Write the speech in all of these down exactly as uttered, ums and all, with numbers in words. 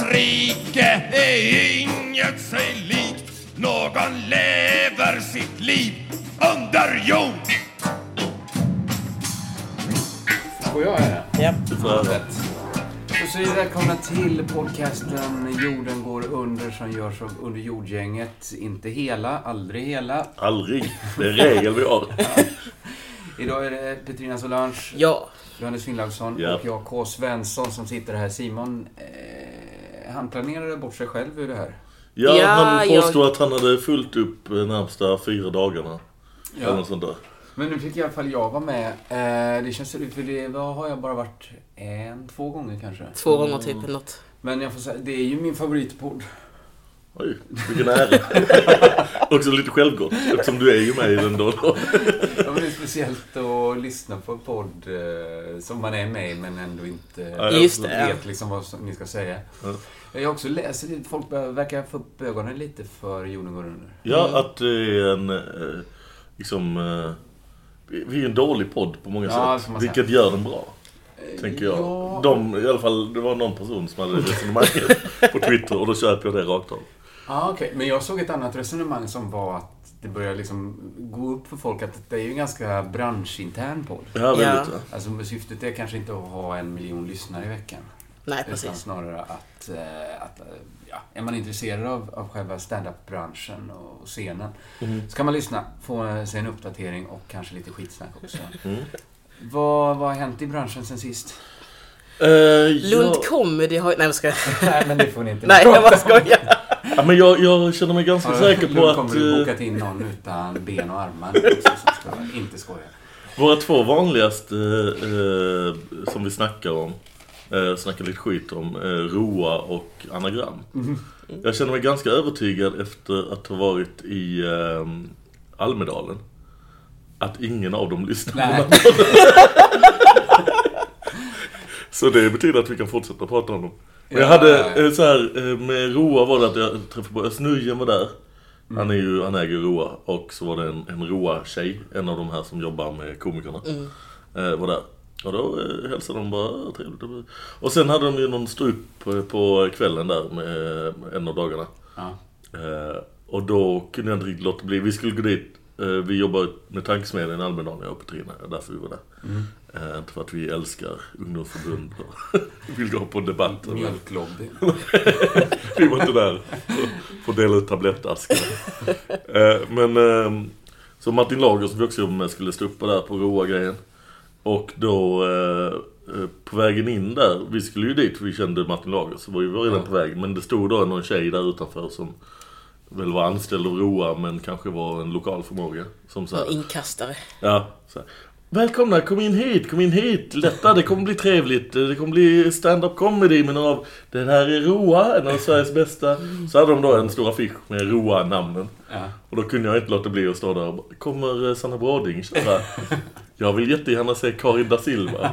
rike är inget sig likt. Någon lever sitt liv under jord. Får jag göra? Ja. Rätt. Och så är välkomna till podcasten Jorden går under som görs av Under jordgänget. Inte hela, aldrig hela. Aldrig. Det är en regel vi har. Ja. Idag är det Petrina Solange, Ja. Johannes Finnlaugsson Ja. och jag K. Svensson som sitter här. Simon, eh, han planerade bort sig själv ur det här. Ja, Ja, han påstod jag... att han hade fullt upp närmsta fyra dagarna. Ja. Eller något sånt där. Men nu fick i alla fall jag vara med. Eh, det känns för det vad har jag bara varit en, två gånger kanske. Två gånger typ eller något. Men jag får säga, det är ju min favoritpodd. Oj, vilken ära. Också lite självgott, eftersom du är ju med i den då. Ja, men det är speciellt att lyssna på en podd eh, som man är med i men ändå inte Ja, Just det, vet ja. liksom vad ni ska säga. Ja. Jag har också läst att folk bör- verkar få upp ögonen lite för Jorden går under. Ja, Mm. att det är en... eh, Liksom... eh, vi vi är en dålig podd på många Ja, det får sätt. man säga. Vilket gör den bra, tänker jag. Ja. De, i alla fall, det var någon person som hade resonemanget på Twitter och då köper jag det rakt av. Ja, okej. Men jag såg ett annat resonemang som var att det börjar liksom gå upp för folk att det är ju en ganska branschintern podd. Ja, väldigt. Ja. Ja. Alltså syftet är kanske inte att ha en miljon lyssnare i veckan. Nej, Utan precis. snarare att, eh, att eh, ja, är man intresserad av, av själva stand-up-branschen och scenen Mm. så kan man lyssna, få sig en uppdatering och kanske lite skitsnack också. Mm. Vad, vad har hänt i branschen sen sist? Eh, ja. Lund Comedy har... Nej, jag ska... Nej, men det får ni inte Nej, jag bara prata om. skojar. Ja, men jag, jag känner mig ganska Ja, säker på Lund att kommer du eh, bokat in någon utan ben och armar också, som ska inte skoja. våra två vanligaste eh, som vi snackar om, eh, snackar lite skit om, eh, Roa och anagram. Mm. Jag känner mig ganska övertygad efter att ha varit i eh, Almedalen att ingen av dem lyssnar på Nej. den. Så det betyder att vi kan fortsätta prata om dem. Men jag Ja, hade ja, ja. eh, så här, eh, med Roa var det att jag träffade på Snurgen var där. Mm. Han är ju, han äger Roa. Och så var det en, en Roa-tjej, en av de här som jobbar med komikerna, Mm. eh, var där. Och då eh, hälsade de bara trevligt. Och sen hade de ju någon strup på, på kvällen där med eh, en av dagarna. Ja. Eh, och då kunde jag inte riktigt låta bli. Vi skulle gå dit. Eh, vi jobbar med tankesmedien i Almedalen, jag och Petrina. Därför vi var där. Mm. Eh, inte för att vi älskar ungdomsförbund och vill gå på debatter. Mjölklobby. Vi var inte där på att dela ut tablettaskar. eh, Men eh, så Martin Lager som vi också jobbar med skulle stå upp där på Roa-grejen. Och då eh, på vägen in där, vi skulle ju dit, vi kände Martin Lager, så var vi redan Ja. på väg. Men det stod då någon tjej där utanför som väl var anställd av Roa men kanske var en lokal förmåga. Som så här, En inkastare. ja, så här, välkomna, kom in hit, kom in hit till detta, det kommer bli trevligt. Det kommer bli stand-up comedy med några av, den här är Roa, en av Sveriges bästa. Så hade de då en stor affisch med Roa-namnen. Ja. Och då kunde jag inte låta bli att stå där och bara, kommer Sanna Bråding köra? Jag vill jättegärna se Karin da Silva.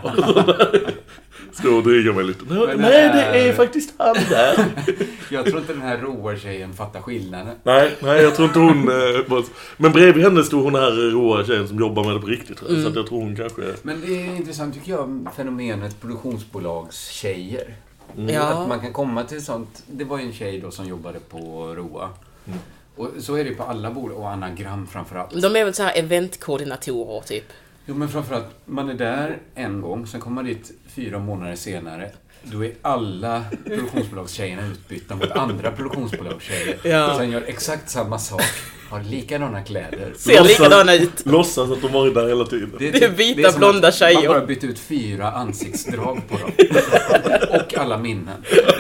Stå och dryga mig lite. Nej, Men, nej, det äh, är faktiskt han där. Jag tror inte den här Roa-tjejen fattar skillnaden. Nej, nej, jag tror inte hon eh, var... Men bredvid henne stod hon här Roa-tjejen som jobbar med det på riktigt. Tror jag. Så att jag tror hon kanske... Men det är intressant tycker jag, fenomenet produktionsbolagstjejer. Mm. Ja. Att man kan komma till sånt. Det var ju en tjej då som jobbade på Roa. Mm. Och så är det på alla bolag, och anagram framförallt. De är väl så här eventkoordinatorer typ. Jo, men framförallt, man är där en gång, sen kommer man dit fyra månader senare. Då är alla produktionsbolagstjejerna utbytta mot andra produktionsbolagstjejer. Ja. Sen gör exakt samma sak, har likadana kläder. Ser likadana ut. Låtsas att de varit där hela tiden. Det är vita, det är som blonda att tjejer. Man bara bytt ut fyra ansiktsdrag på dem. Och alla minnen.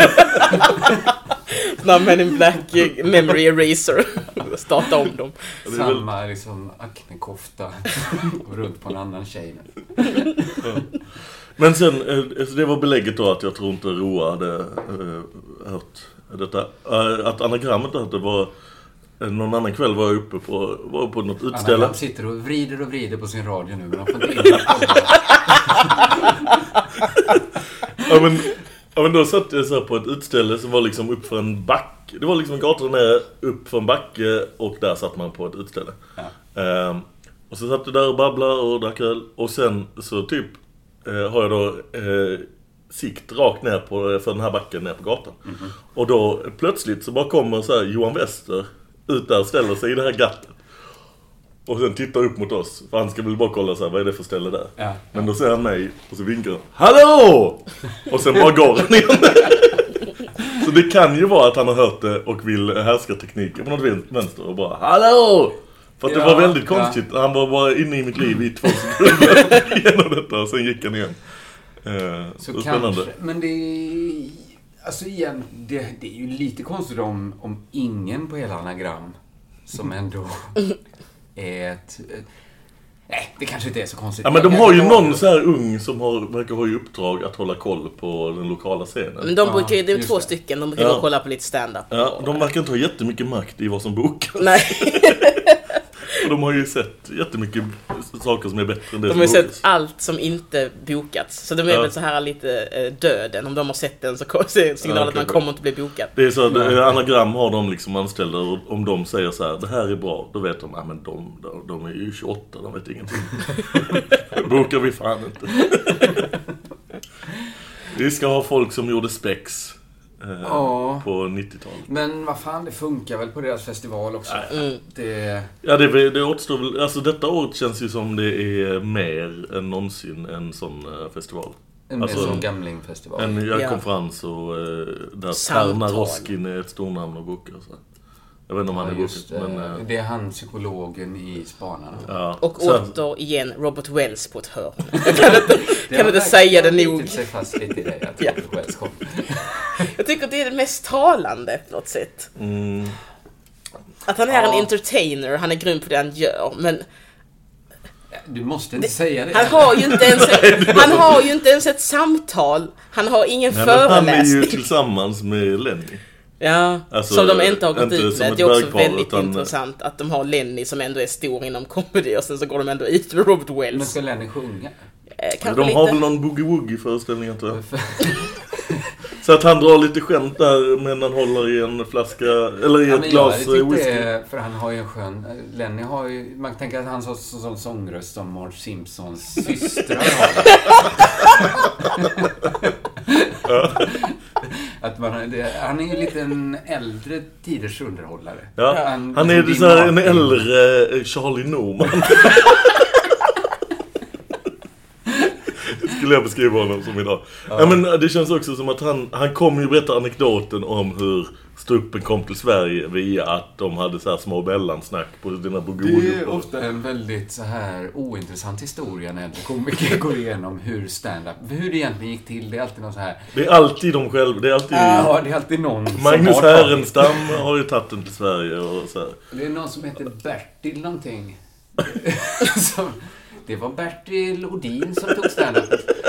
När Men in Black eh, Memory Eraser. Starta om dem. Det är väl- Samma liksom aknekofta och runt på en annan tjej. Men sen, eh, så det var belägget då att jag tror inte Roa hade eh, hört detta. Eh, att anagrammet att det var eh, någon annan kväll var jag uppe på, var på något utställe. Anna sitter och vrider och vrider på sin radio nu, men de får inte in Ja men, ja men då satt jag så här på ett utställe som var liksom upp för en backe. Det var liksom gatan ner upp för en backe och där satt man på ett utställe. Ja. Eh, och så satt jag där och babblade och drack öl. Och sen så typ eh, har jag då eh, sikt rakt ner på för den här backen ner på gatan. Mm-hmm. Och då plötsligt så bara kommer så här Johan Wester ut där och ställer sig i det här gattet. Och sen tittar upp mot oss. För han ska väl bara kolla så här, vad är det för ställe där? Ja. Men då ser han mig och så vinkar han. Hallå! Och sen bara går han igen. Så det kan ju vara att han har hört det och vill härska tekniken på något vänster och bara hallå! För att ja, det var väldigt konstigt. Ja. Han var bara inne i mitt liv i två sekunder genom detta och sen gick han igen. Eh, så så kanske, men det är, alltså igen, det, det är ju lite konstigt om, om ingen på hela anagram som ändå är ett... Nej, det kanske inte är så konstigt. Ja, men de har ju någon så här ung som har, verkar ha i uppdrag att hålla koll på den lokala scenen. Men de brukar ju, det är just två det. stycken, de brukar Ja. ja. kolla på lite stand-up. Ja, de verkar inte ha jättemycket makt i vad som bokas. Nej, Och de har ju sett jättemycket saker som är bättre än det de som har ju sett bokas. allt som inte bokats. Så de är Ja. väl så här lite eh, döden. Om de har sett den så är signalen Ja, att man okej. kommer inte bli bokad. Det är så att Nej. eh, anagram har de liksom anställda och om de säger så här, det här är bra, då vet de, ah, men de, de, de är ju tjugoåtta, de vet ingenting. Bokar vi fan inte. Vi ska ha folk som gjorde spex eh, Ja. på nittiotalet. Men vad fan, det funkar väl på deras festival också. Mm. Det, Ja, det, det återstår väl, alltså detta året känns ju som det är mer än någonsin en sån eh, festival. en Alltså, alltså, gamlingfestival. En Ja. konferens och eh, där Samtal. Perna Roskin är ett stort namn och bokar. Så. Jag vet inte om han är Ja, just bokat, det. men... eh, Det är han, psykologen i Spanarna. ja. Och Så här- åter igen Robert Wells på ett hörn. Jag kan inte, kan inte säga det nog. Det sig fast lite i det att Ja. Robert Wells kom. Jag tycker att det är det mest talande på något sätt. Mm, Att han är Ja. en entertainer, han är grym på det han gör. Men Du måste inte säga det. han har ju inte ens ett, han har ju inte ens ett samtal. Han har ingen nej, men han är föreläsning. ju tillsammans med Lenny. Ja, Alltså, som de inte har gått inte ut som med. ett Det är också vägval, väldigt utan- intressant att de har Lenny som ändå är stor inom comedy och sen så går de ändå ut med Robert Men Wells. ska Lenny sjunga? Eh, Men kanske de lite. har väl någon boogie-woogie-föreställning, inte jag. Så att han drar lite skämt där, men han håller i en flaska, eller i Ja, ett men glas jag eh, tyckte, whisky. för han har ju en skön... Lenny har ju... Man tänker att han har så, sån sångröst som Marge Simpsons systrar har. Att man, det, han är ju lite en äldre tiders underhållare. Ja, Han- han är Dean så här en Martin. äldre eh, Charlie Norman. Skulle jag beskriva honom som idag. Ja. Ja, men det känns också som att han, han kommer ju berätta anekdoten om hur Struppen kom till Sverige via att de hade så här små bellansnack på dina Det är boogie. ofta en väldigt så här ointressant historia när äldre komiker går igenom hur stand-up, hur det egentligen gick till. Det är alltid någon så här... Det är alltid de själva, det är alltid... Ja, det är alltid någon Magnus som har tagit- Härenstam har ju tagit den till Sverige och så här. Det är någon som heter Bertil någonting. som, det var Bertil Odin som tog stand-up.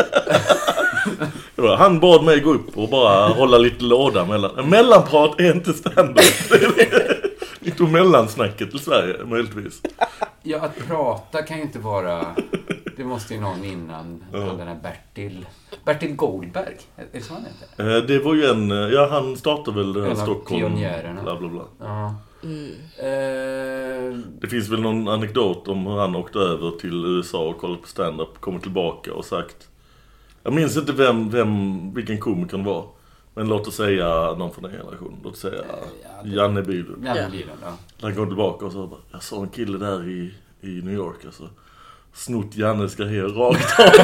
Han bad mig gå upp och bara hålla lite låda mellan. Mellanprat är inte stand-up. Inte mellansnacket till Sverige, möjligtvis. Ja, att prata kan ju inte vara... Det måste ju någon innan ja. Den här Bertil... Bertil Goldberg, är det så han heter? Eh, Det var ju en... Ja, han startade väl den här En av Stockholm... pionjärerna. Bla, bla, bla. Ja. Mm. Eh, Det finns väl någon anekdot om hur han åkte över till U S A och kollade på stand-up, kommer tillbaka och sagt... Jag minns inte vem, vem vilken komiker var. Men låt oss säga någon från den generationen. Låt oss säga Ja, det- Janne Bylund. ja, Ja. Bylund, ja. Han kom tillbaka och så bara, jag såg en kille där i, i New York. Alltså. Snott Janne ska he rakt av.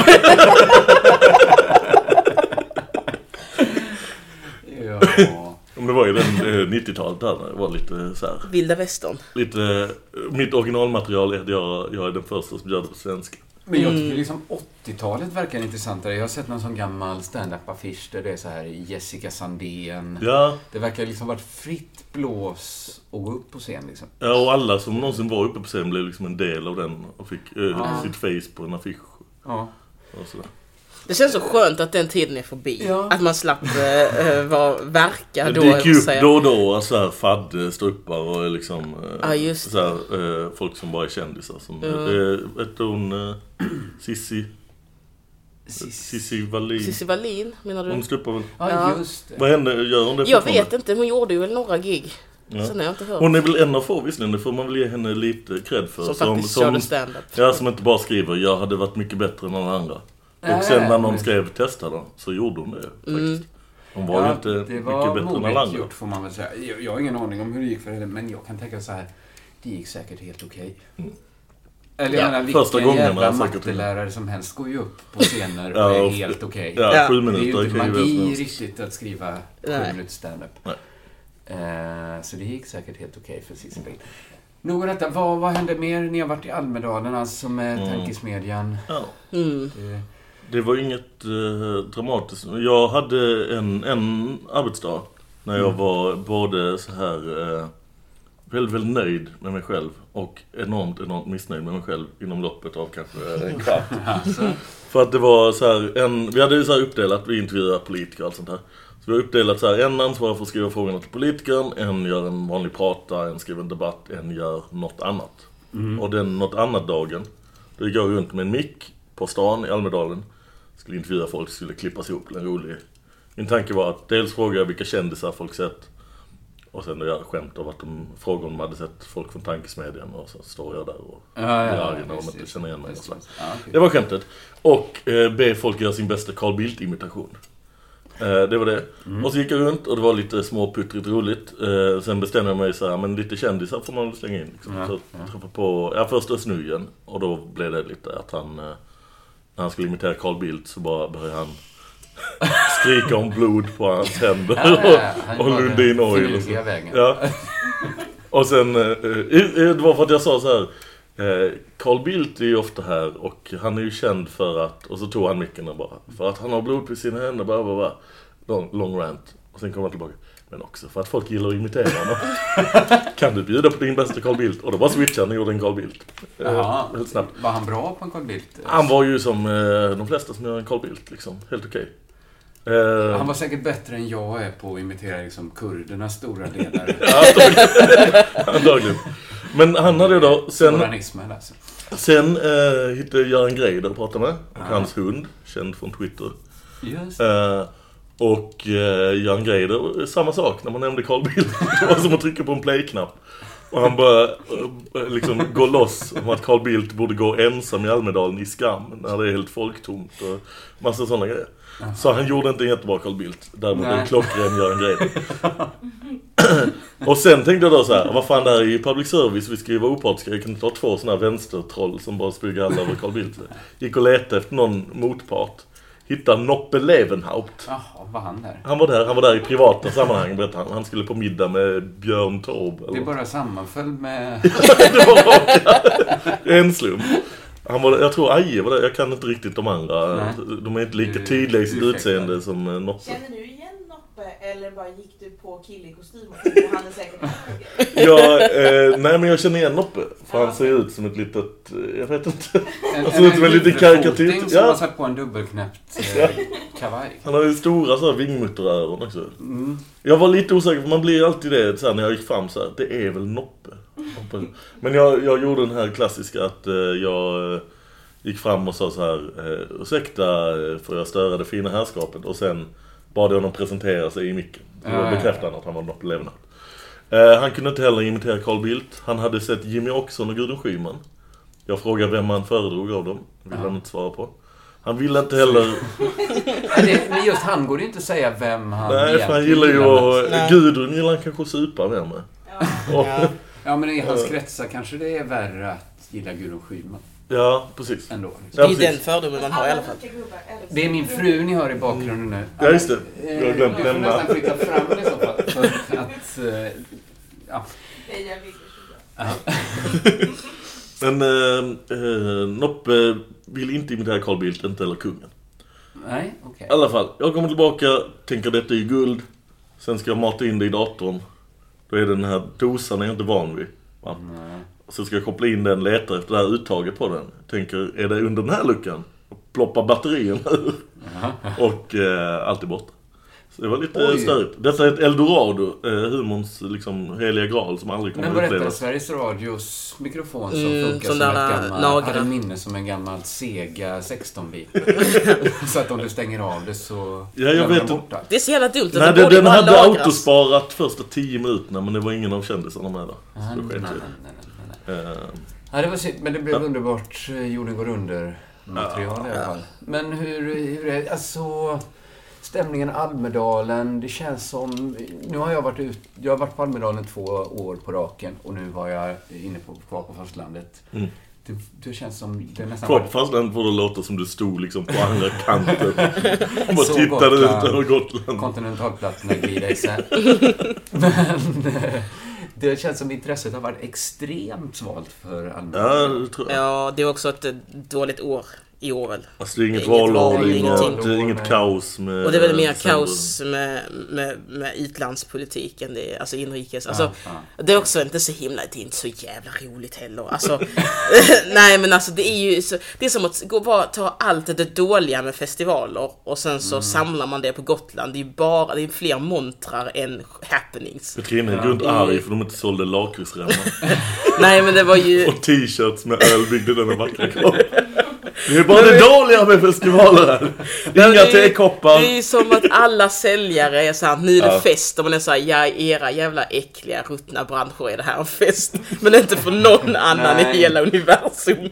Ja. Men det var ju den eh, nittiotalet där. Det var lite så här. Vilda västern. Lite, eh, mitt originalmaterial är att jag, jag är den första som gör det på svenska. Men jag tycker liksom åttiotalet verkar intressantare. Jag har sett någon sån gammal stand-up-affisch där det är så här Jessica Sandén. Ja, Det verkar liksom varit fritt blås och gå upp på scen liksom. ja, och alla som någonsin var uppe på scen blev liksom en del av den och fick eh, Ja. sitt face på en affisch. Ja. Och sådär. Det känns så skönt att den tiden är förbi. Ja. Att man slapp äh, vara, verka Det då. dyker ju upp säga. då och då så här fadde struppar och liksom eh, Ja, just så här, eh, folk som bara är kändisar som Ja. eh, vet du hon eh, Sissi Sis- Sissi Wallin. Cissi Wallin, menar du? Hon struppar väl. Ja, Ja. just det. Vad hände? Gör hon det Jag fortfarande? vet inte, hon gjorde ju väl några gig. Ja. Sen har jag inte hört. Hon är väl en av få visserligen, det får man väl ge henne lite cred för. Som faktiskt körde stand-up. Ja, som inte bara skriver, jag hade varit mycket bättre än alla andra. Och sen när någon skrev testa då, så gjorde hon det faktiskt. Mm. Hon var ja, ju inte mycket bättre än alla andra. Gjort, får man väl säga. Jag, jag har ingen aning om hur det gick för henne, men jag kan tänka så här, det gick säkert helt okej. Okay. Mm. Eller jag ja, menar, vilken första gången jävla mattelärare som helst går ju upp på scener och ja, är och, helt okej. Okay. Ja, sju minuter. minuter. Det är ju inte magi riktigt att skriva sju minuter stand-up. Nej. Uh, så det gick säkert helt okej okay för Cissi Bill. Nog detta, vad, vad hände mer? Ni har varit i Almedalen, alltså med mm. Tankesmedjan. Ja. Mm. Det... det var inget uh, dramatiskt. Jag hade en, en arbetsdag när jag mm. var både så här uh, väldigt, väldigt nöjd med mig själv och enormt, enormt missnöjd med mig själv inom loppet av kanske en kvart. Alltså. För att det var så här, en, vi hade ju så här uppdelat, vi intervjuade politiker och allt sånt här. Så vi har uppdelat så här, en ansvarar för att skriva frågorna till politikern, en gör en vanlig prata, en skriver en debatt, en gör något annat. Mm. Och den något annat dagen, då gick jag runt med en mick på stan i Almedalen, skulle intervjua folk, skulle klippas ihop till en rolig. Min tanke var att dels fråga vilka kändisar folk sett, och sen göra skämt av att de frågade om de hade sett folk från Tankesmedjan, och så står jag där och ja, ja, ja, arg när de inte känner igen mig. Ja, okay. Det var skämtet. Och eh, be folk göra sin bästa Carl Bildt-imitation. Eh, det var det. Mm. Och så gick jag runt och det var lite småputtrigt roligt. Eh, sen bestämde jag mig så här, men lite kändisar får man väl slänga in. Liksom. Ja, så ja. träffade på, ja, först Ösnugen. Och då blev det lite att han, eh, när han skulle imitera Carl Bildt så bara började han skrika om blod på hans händer. Ja, ja, ja. och, och Lundin Oil. Och, ja. och sen, eh, det var för att jag sa så här, eh, Carl Bildt är ju ofta här och han är ju känd för att, och så tog han micken och bara, för att han har blod på sina händer, bara, bara, bara lång, lång rant. Och sen kom han tillbaka, men också för att folk gillar att imitera honom. Kan du bjuda på din bästa Carl Bildt? Och då var switchen och gjorde en Carl Bildt. Jaha, eh, snabbt. Var han bra på en Carl Bildt? Han var ju som eh, de flesta som gör en Carl Bildt, liksom, helt okej. Uh, han var säkert bättre än jag är på att imitera liksom, kurdernas stora ledare. Antagligen. Men han hade då sen, alltså. sen uh, hittade jag en grej där att prata med. Och ah. hans hund, känd från Twitter. Just. Uh, och uh, Göran Greider, samma sak när man nämnde Carl Bildt. Det var som att trycka på en play-knapp. Och han bara uh, liksom gå loss om att Carl Bildt borde gå ensam i Almedalen i skam när det är helt folktomt och massa sådana grejer. Aha. Så han gjorde inte en jättebra Carl Bildt. Däremot en klockren gör en grej. Och sen tänkte jag då så här, vad fan, det här är ju public service, vi skriver opartiska, jag kan ta två sådana här vänstertroll som bara spyger alla över Carl Bildt. Gick och letade efter någon motpart. Hittade Noppe Levenhaupt. Jaha, var han där? Han var där, han var där i privata sammanhang, berättade han. Han skulle på middag med Björn Torb. Eller? Det är bara sammanföll med... Det var raka. En slump. Han var, jag tror Aje var det, jag kan inte riktigt de andra. Nej. De är inte lika tydliga i sitt utseende som Noppe. Känner du igen Noppe eller bara gick du på kille i kostym och han är säkert ja, eh, nej men jag känner igen Noppe. För ja. Han ser ut som ett litet, jag vet inte. En, han ser ut som en liten karikatyr. Som ja. har satt på en dubbelknäppt eh, kavaj. Han har ju stora så här vingmutteröron också. Mm. Jag var lite osäker, för man blir alltid det så här, när jag gick fram så här, det är väl Noppe. Men jag, jag gjorde den här klassiska att eh, jag eh, gick fram och sa så här, eh, ursäkta för jag störde det fina härskapet, och sen bad jag honom presentera sig i micken. Så jag bekräftade att han var Noppe Levenhaupt. Eh, han kunde inte heller imitera Carl Bildt. Han hade sett Jimmy Åkesson och Gudrun Schyman. Jag frågade vem han föredrog av dem. Det ville han inte svara på. Han ville inte heller... det, men just han går inte säga vem han... Nej, för han gillar ju att... Gudrun gillar han kanske supa med mig. Ja. Och, ja. Ja, men i hans kretsar kanske det är värre att gilla Gudrun Schyman. Ja, precis. Ändå, liksom. Det är ja, den fördomen man har i alla fall. Det är min fru ni hör i bakgrunden nu. Ja, just det. Jag har glömt nämna. Jag får nästan flytta fram det så fall. För att... Uh, ja. Men uh, uh, Noppe vill inte imitera Carl Bildt, inte eller kungen. Nej, okej. Okay. I alla fall, jag kommer tillbaka, tänker detta är guld. Sen ska jag mata in det i datorn. Då är den här dosan jag inte van vid. Va? Mm. Så ska jag koppla in den, leta efter det här uttaget på den. Tänker, är det under den här luckan? Ploppar batterierna ur. Mm. Och eh, allt är borta. Så det var lite störigt. Detta är ett Eldorado, eh, humorns liksom heliga graal som aldrig kommer att upplevas. Men berätta, Sveriges Radios mikrofon som mm, funkar som ett gammalt, hade minne som en gammal Sega sexton-bit. Så att om du stänger av det så... Ja, jag vet inte. Det är så jävla dumt. Nej, det, den hade lagras. Autosparat första tio minuterna, men det var ingen av kändisarna med där. Ah, nej, nej, nej, nej, nej. Uh, ja, det var sitt, men det blev ja. underbart. Jorden går under. material i alla fall. Men hur, hur är det? Alltså, stämningen i Almedalen, det känns som... Nu har jag varit ut, jag har varit på Almedalen två år på raken och nu var jag inne på, kvar på fastlandet. Mm. Det, det känns som... Det nästan kvar på fastlandet får det låta som du stod liksom på andra kanten och bara tittade Gotland, ut över Gotland. Kontinentalplattorna glider isär. Men... Det känns som intresset har varit extremt svalt för Almedalen. Ja, det tror jag. Ja, det är också ett dåligt år i år väl. Alltså det är inget valår, det är inget, det är inget kaos med... Och det är väl mer kaos med, med, med utlandspolitiken, det är, alltså inrikes. Alltså, ja, ja. Det är också inte så himla, det är inte så jävla roligt heller. Alltså, nej men alltså det är ju så, det är som att gå bara ta allt det dåliga med festivaler och sen så mm. samlar man det på Gotland. Det är ju bara, det är fler montrar än happenings. Petrina är runt arg för de inte sålde lakritsremmar. Nej men det var ju... Och t-shirts med öl byggde denna vackra kropp. Det är bara det dåliga med festivaler här. Inga tekoppar. Det är ju som att alla säljare är så här, nu är det ja. fest och man är så här, ja, era jävla äckliga ruttna branscher är det här en fest. Men inte för någon annan i hela universum.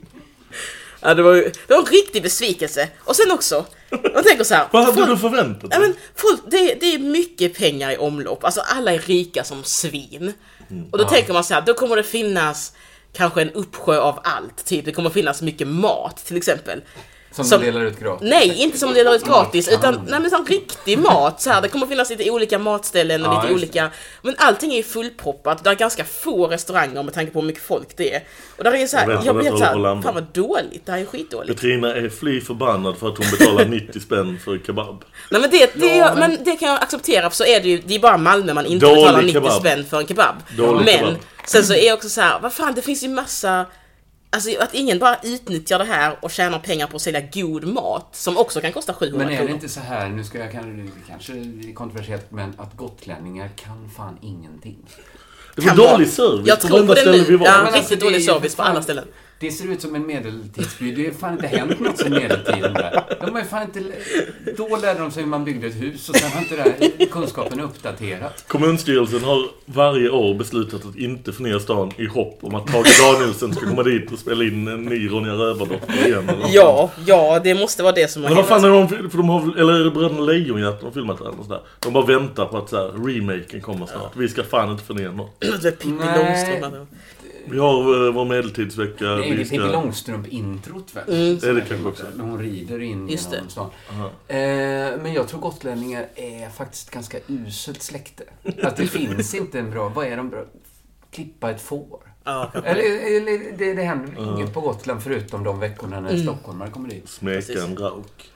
Ja, det var, det var en riktig besvikelse. Och sen också, jag tänker så här. Vad hade folk, du förväntat dig? Ja, men folk, det, det är mycket pengar i omlopp. Alltså alla är rika som svin. Mm. Och då ja. tänker man så här, då kommer det finnas kanske en uppsjö av allt. Typ det kommer finnas mycket mat till exempel. Som, som delar ut gratis? Nej, inte som delar ut gratis. Utan nej, men som riktig mat. Så här, det kommer finnas lite olika matställen och ja, lite olika... Men allting är ju fullproppat. Det är ganska få restauranger med tanke på hur mycket folk det är. Och där är så här, jag, jag blir helt så här, fan vad dåligt. Det här är skitdåligt. Petrina är fly förbannad för att hon betalar nittio spänn för kebab. Nej, men det, det, ja, men... men det kan jag acceptera. För så är det ju, det är bara Malmö man inte dålig betalar nittio kebab. Spänn för en kebab. Dålig men kebab. Sen så är jag också så här, vad fan, det finns ju massa... Alltså att ingen bara utnyttjar det här och tjänar pengar på att sälja god mat som också kan kosta sjuhundra kronor. Men är det inte så här, nu ska jag kanske, kanske kontroversiellt, men att gotlänningar kan fan ingenting. Det var dålig service jag på tror varenda ställe vi var. Ja, men riktigt dålig service på alla ställen. Det ser ut som en medeltidsby. Det har fan inte hänt något som medeltiden där. De har ju fan inte... Då lärde de sig hur man byggde ett hus och sen har inte det kunskapen uppdaterat. Kommunstyrelsen har varje år beslutat att inte förnya stan i hopp om att Tage Danielsson ska komma dit och spela in en ny Ronja Rövardotter igen. Ja, ja, det måste vara det som har hänt. Men vad fan är de, för de har, eller är det Bröderna Lejonhjärta de filmat där och sådär. De bara väntar på att så här, remaken kommer snart. Vi ska fan inte förnya något. Det är Pippi Långstrump. Vi har uh, vår medeltidsvecka. Det är ju ska... Pippi Långstrump-introt väl? Mm. Det är det kanske också. Hon rider in just genom stan. Eh, men jag tror gotlänningar är faktiskt ganska uselt släkte. Att det finns inte en bra... Vad är de bra? Klippa ett får. Ja, eller, eller det, det händer uh. inget på Gotland förutom de veckorna när mm. stockholmare kommer dit. Smeka en rauk.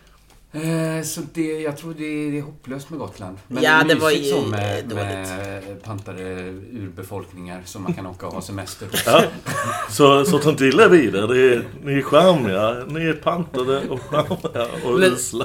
Eh, så det, jag tror det, det är hopplöst med Gotland. Men ja, det, det var ju så med, med pantade urbefolkningar som man kan åka och ha semester hos. Ja, så, så ta inte illa vidare. Det är, ni är charmiga, ni är pantade och charmiga och usla.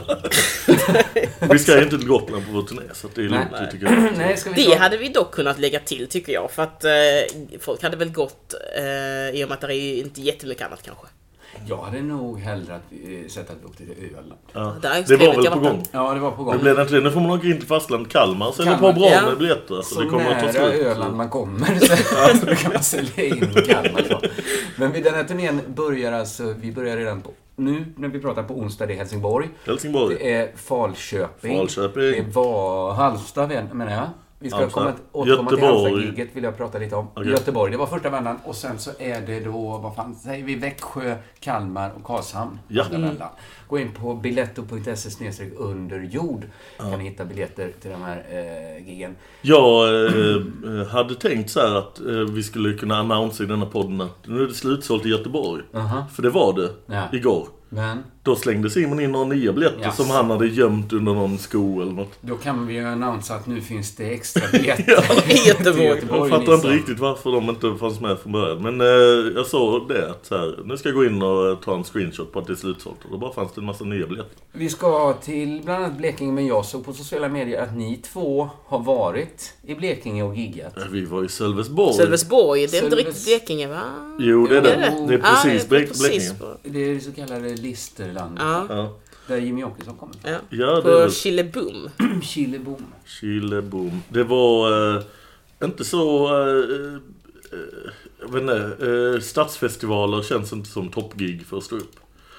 Vi ska inte till Gotland på vår turné, så det är lugnt, nej. tycker jag. Nej, ska vi det ta... hade vi dock kunnat lägga till, tycker jag. För att eh, folk hade väl gått eh, i och med att det är ju inte jättemycket annat kanske. Jag hade nog hellre att vi sett att vi åkte till Öland. Ja. Det, det var väl på gång. Ja, det var på gång. Det blev inte det. Nu får man åka in till fastland Kalmar. Så är det ett par bra ja. med biljetter. Så, så det kommer nära att ta slut. Öland man kommer så, så kan man sälja in Kalmar. Så. Men vid den här turnén börjar alltså, vi börjar redan på, nu när vi pratar på onsdag, det är Helsingborg. Helsingborg. Det är Falköping. Falköping. Det var Halmstad, menar jag. Vi ska komma, återkomma till Halmstad-giget, vill jag prata lite om. Okay. Göteborg, det var första vändan. Och sen så är det då, vad fan säger vi, Växjö, Kalmar och Karlshamn. Ja. Mm. Gå in på biletto punkt se snedstreck under jord. Ja. Kan ni hitta biljetter till de här eh, giggen. Jag eh, hade tänkt så här att eh, vi skulle kunna annonsa i denna podden att nu är det slutsålt i Göteborg. Uh-huh. För det var det ja. igår. Men då slängde Simon in några nya biljetter yes. som han hade gömt under någon sko eller något. Då kan vi ju annonsa att nu finns det extra biljetter ja, i Göteborg. Jag fattar inte riktigt varför de inte fanns med från början. Men eh, jag såg det att så här, nu ska jag gå in och ta en screenshot på att det är slutsålt. Och då bara fanns det en massa nya biljetter. Vi ska till bland annat Blekinge, men jag såg på sociala medier att ni två har varit i Blekinge och giggat. Ja, vi var i Sölvesborg. Sölvesborg, det är Sölves... inte riktigt Blekinge, va? Jo, det är det. Det är, det är precis ah, Blekinge. Det är det så kallade Listerland. Ja. Ja. Där Jimmy Åkesson kommer. Ja. Ja, på det Killeboom. Killeboom. Killeboom. Det var äh, inte så... Äh, äh, jag vet inte, äh, stadsfestivaler känns inte som toppgig för att stå upp.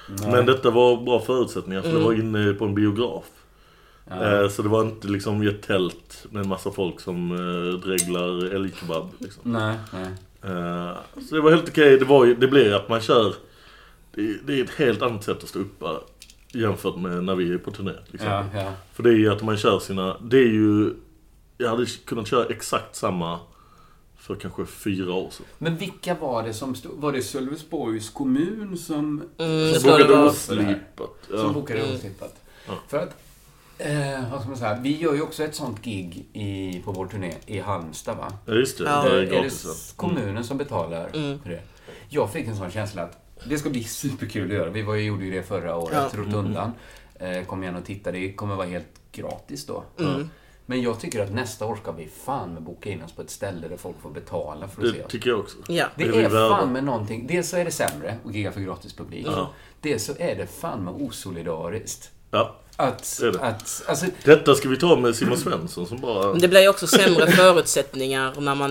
Nej. Men detta var bra förutsättningar för mm. det var inne på en biograf. Ja. Eh, så det var inte liksom i ett tält med en massa folk som eh, dreglar älgkebab liksom. Nej, nej. Eh, så det var helt okej. Det, var ju, det blir att man kör det, det är ett helt annat sätt att stå upp jämfört med när vi är på turné liksom. Ja, ja. För det är ju att man kör sina, det är ju, jag hade kunnat köra exakt samma för kanske fyra år sedan. Men vilka var det som stod, var det Sölvesborgs kommun som mm, som bokade oslipat? Ja. Som bokade mm. oslipat. Ja. För att eh, vad ska man säga, vi gör ju också ett sånt gig i, på vår turné i Halmstad, va? Ja, just det. Ja. Det är, är det kommunen mm. som betalar mm. för det? Jag fick en sån känsla att det ska bli superkul att göra. Vi var ju, gjorde ju det förra året, ja. Rotundan. Eh, kom igen och titta, det kommer vara helt gratis då. Mm. Men jag tycker att nästa år ska vi fan med boka in oss på ett ställe där folk får betala för att det se oss. Det tycker jag också. Ja. Det, det är, är fan med någonting. Dels så är det sämre att gigga för gratis publik. Ja. Dels så är det fan med osolidariskt. Ja. Att, det det. Att, alltså, Detta ska vi ta med Simon Svensson som bara... Det blir ju också sämre förutsättningar när man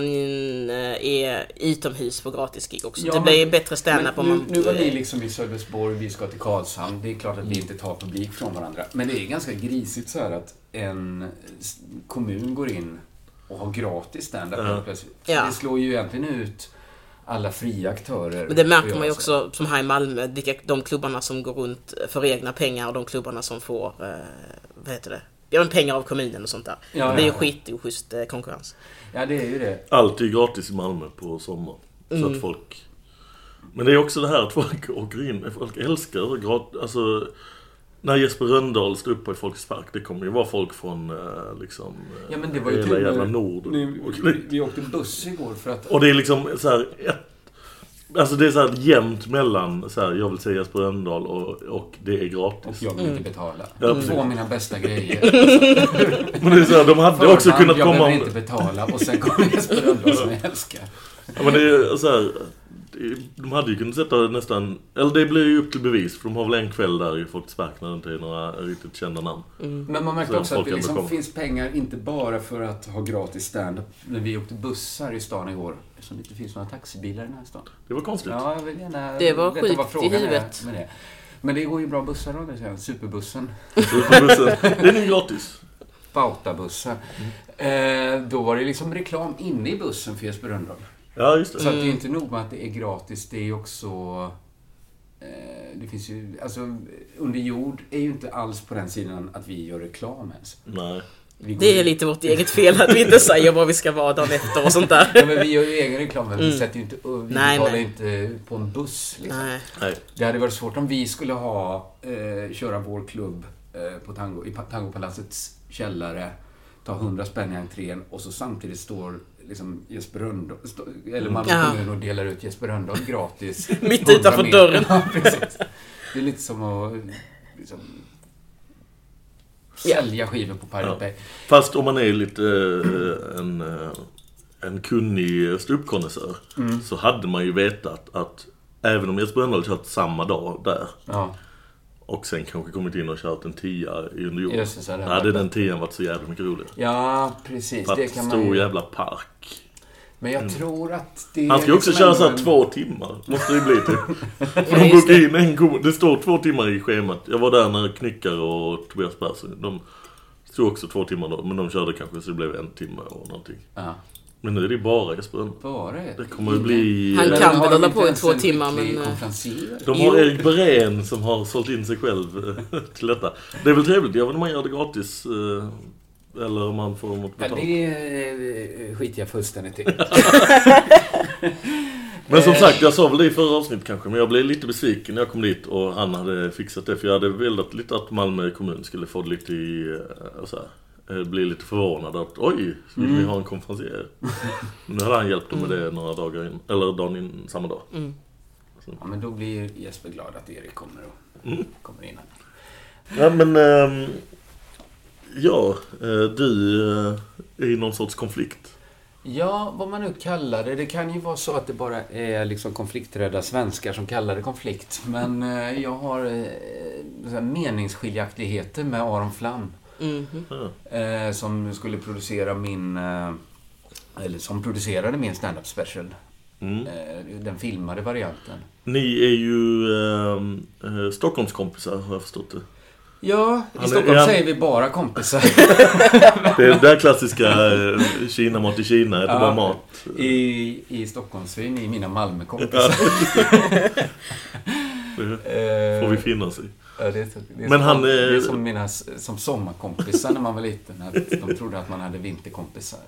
är utomhus på gratisgig också. Ja, det blir men, bättre stand-up om man... Nu var vi liksom i Sölvesborg, vi ska till Karlshamn. Det är klart att vi inte tar publik från varandra. Men det är ganska grisigt så här att en kommun går in och har gratis stand-up. Ja. Ja. Det slår ju egentligen ut alla fria aktörer. Men det märker man ju också som här i Malmö, vilka, de klubbarna som går runt för egna pengar och de klubbarna som får eh, vad heter det? Ja, men pengar av kommunen och sånt där. Ja, det är ju ja, skit och schysst eh, konkurrens. Ja, det är ju det. Allt är gratis i Malmö på sommaren. Mm. Så att folk... Men det är också det här att folk åker in, folk älskar gratis, alltså när Jesper Rönndahl står upp på i Folkets park, det kommer ju vara folk från liksom ja, men det var ju hela jävla nord. Nu, vi, vi åkte buss igår för att... Och det är liksom så här ett, alltså det är så här jämnt mellan så här, jag vill säga Jesper Rönndahl och, och det är gratis. Och jag vill mm. inte betala. Ja, två av mina bästa grejer. Men det är så här, de hade Förman, också kunnat jag komma... Jag inte betala och sen kommer Jesper Rönndahl som jag älskar. Ja, men det är så här... De hade ju kunnat sätta nästan... Eller det blir ju upp till bevis. För de har väl en kväll där i Folkets park när det inte är några riktigt kända namn. Mm. Men man märker också att det liksom finns pengar inte bara för att ha gratis stand-up. När vi åkte bussar i stan igår. Som det inte finns några taxibilar i den här stan. Det var konstigt. Ja, jag vill gärna det var skit i huvudet. Med det. Men det går ju bra bussar då. Det Superbussen. Superbussen. Den är gratis. Bautabussar. Mm. Eh, då var det liksom reklam inne i bussen för Jesper Rönndahl. Ja, just det. Så att det är inte nog med att det är gratis, det är också eh, det finns ju, alltså under jord är ju inte alls på den sidan att vi gör reklam ens. Nej. Det är lite vårt eget fel att vi inte säger vad vi ska vara dagen efter och sånt där. Ja, men vi gör ju egen reklam, men mm. vi sätter ju inte, vi nej, betalar nej. inte på en buss liksom. Nej. Nej. Det hade varit svårt om vi skulle ha eh, köra vår klubb eh, på Tango, i Tangopalatsets källare, ta hundra spänn i entrén och så samtidigt står liksom Jesper Rönndahl, eller Malmö ja. kommun och delar ut Jesper Rönndahl gratis. Mitt utanför dörren. Ja, precis. Det är lite som att liksom, sälja skivor på Pirate Bay. Ja. Fast om man är lite äh, en, äh, en kunnig ståuppkonnässör mm. så hade man ju vetat att även om Jesper Rönndahl kört samma dag där ja. och sen kanske kommit in och kört en tia i under jord. Just det, så hade hade den tian varit så jävla mycket roligare. Ja, precis. För det att kan stor man ju... jävla park. Men jag mm. tror att det... Han ska också köra så här en... två timmar. Måste det bli typ. För de bokar in en god... Det står två timmar i schemat. Jag var där när Knickar och Tobias Persson, de stod också två timmar då. Men de körde kanske så det blev en timme och någonting. Ja. Men nu är det bara Jesper. Bara det kommer att bli... Han kan väl hålla på i två timmar, men... De har Erik Berén som har sålt in sig själv till detta. Det är väl trevligt. Jag vet inte om man gör det gratis... Eller om man får något betalt. Ja, det skiter jag fullständigt i. Men som sagt, jag sa väl det i förra avsnitt kanske. Men jag blev lite besviken när jag kom dit och han hade fixat det. För jag hade velat lite att Malmö kommun skulle få lite i... Så här, bli lite förvånad att oj, skulle mm. vi ha en konferencier? Nu hade han hjälpt dem med det några dagar in. Eller dagen in, samma dag. Mm. Ja, men då blir Jesper glad att Erik kommer och mm. kommer in. Ja, men... Ähm, Ja, du är i någon sorts konflikt. Ja, vad man nu kallar det. Det kan ju vara så att det bara är liksom konflikträdda svenskar som kallar det konflikt. Men jag har eh, meningsskiljaktigheter med Aron Flam. Mm-hmm. eh, som skulle producera min... Eh, eller som producerade min stand-up special. Mm. Eh, den filmade varianten. Ni är ju eh, Stockholmskompisar, har jag förstått det. Ja, i Han Stockholm är, säger vi bara kompisar. Det är där klassiska eh, Kina-mat i Kina, äter Ja, bara mat. I, i Stockholm så är ni mina Malmö-kompisar. Det får vi finna oss i. Ja, det är, så, det är, Men som, han, det är eh, som mina som sommarkompisar när man var liten. Att de trodde att man hade vinterkompisar.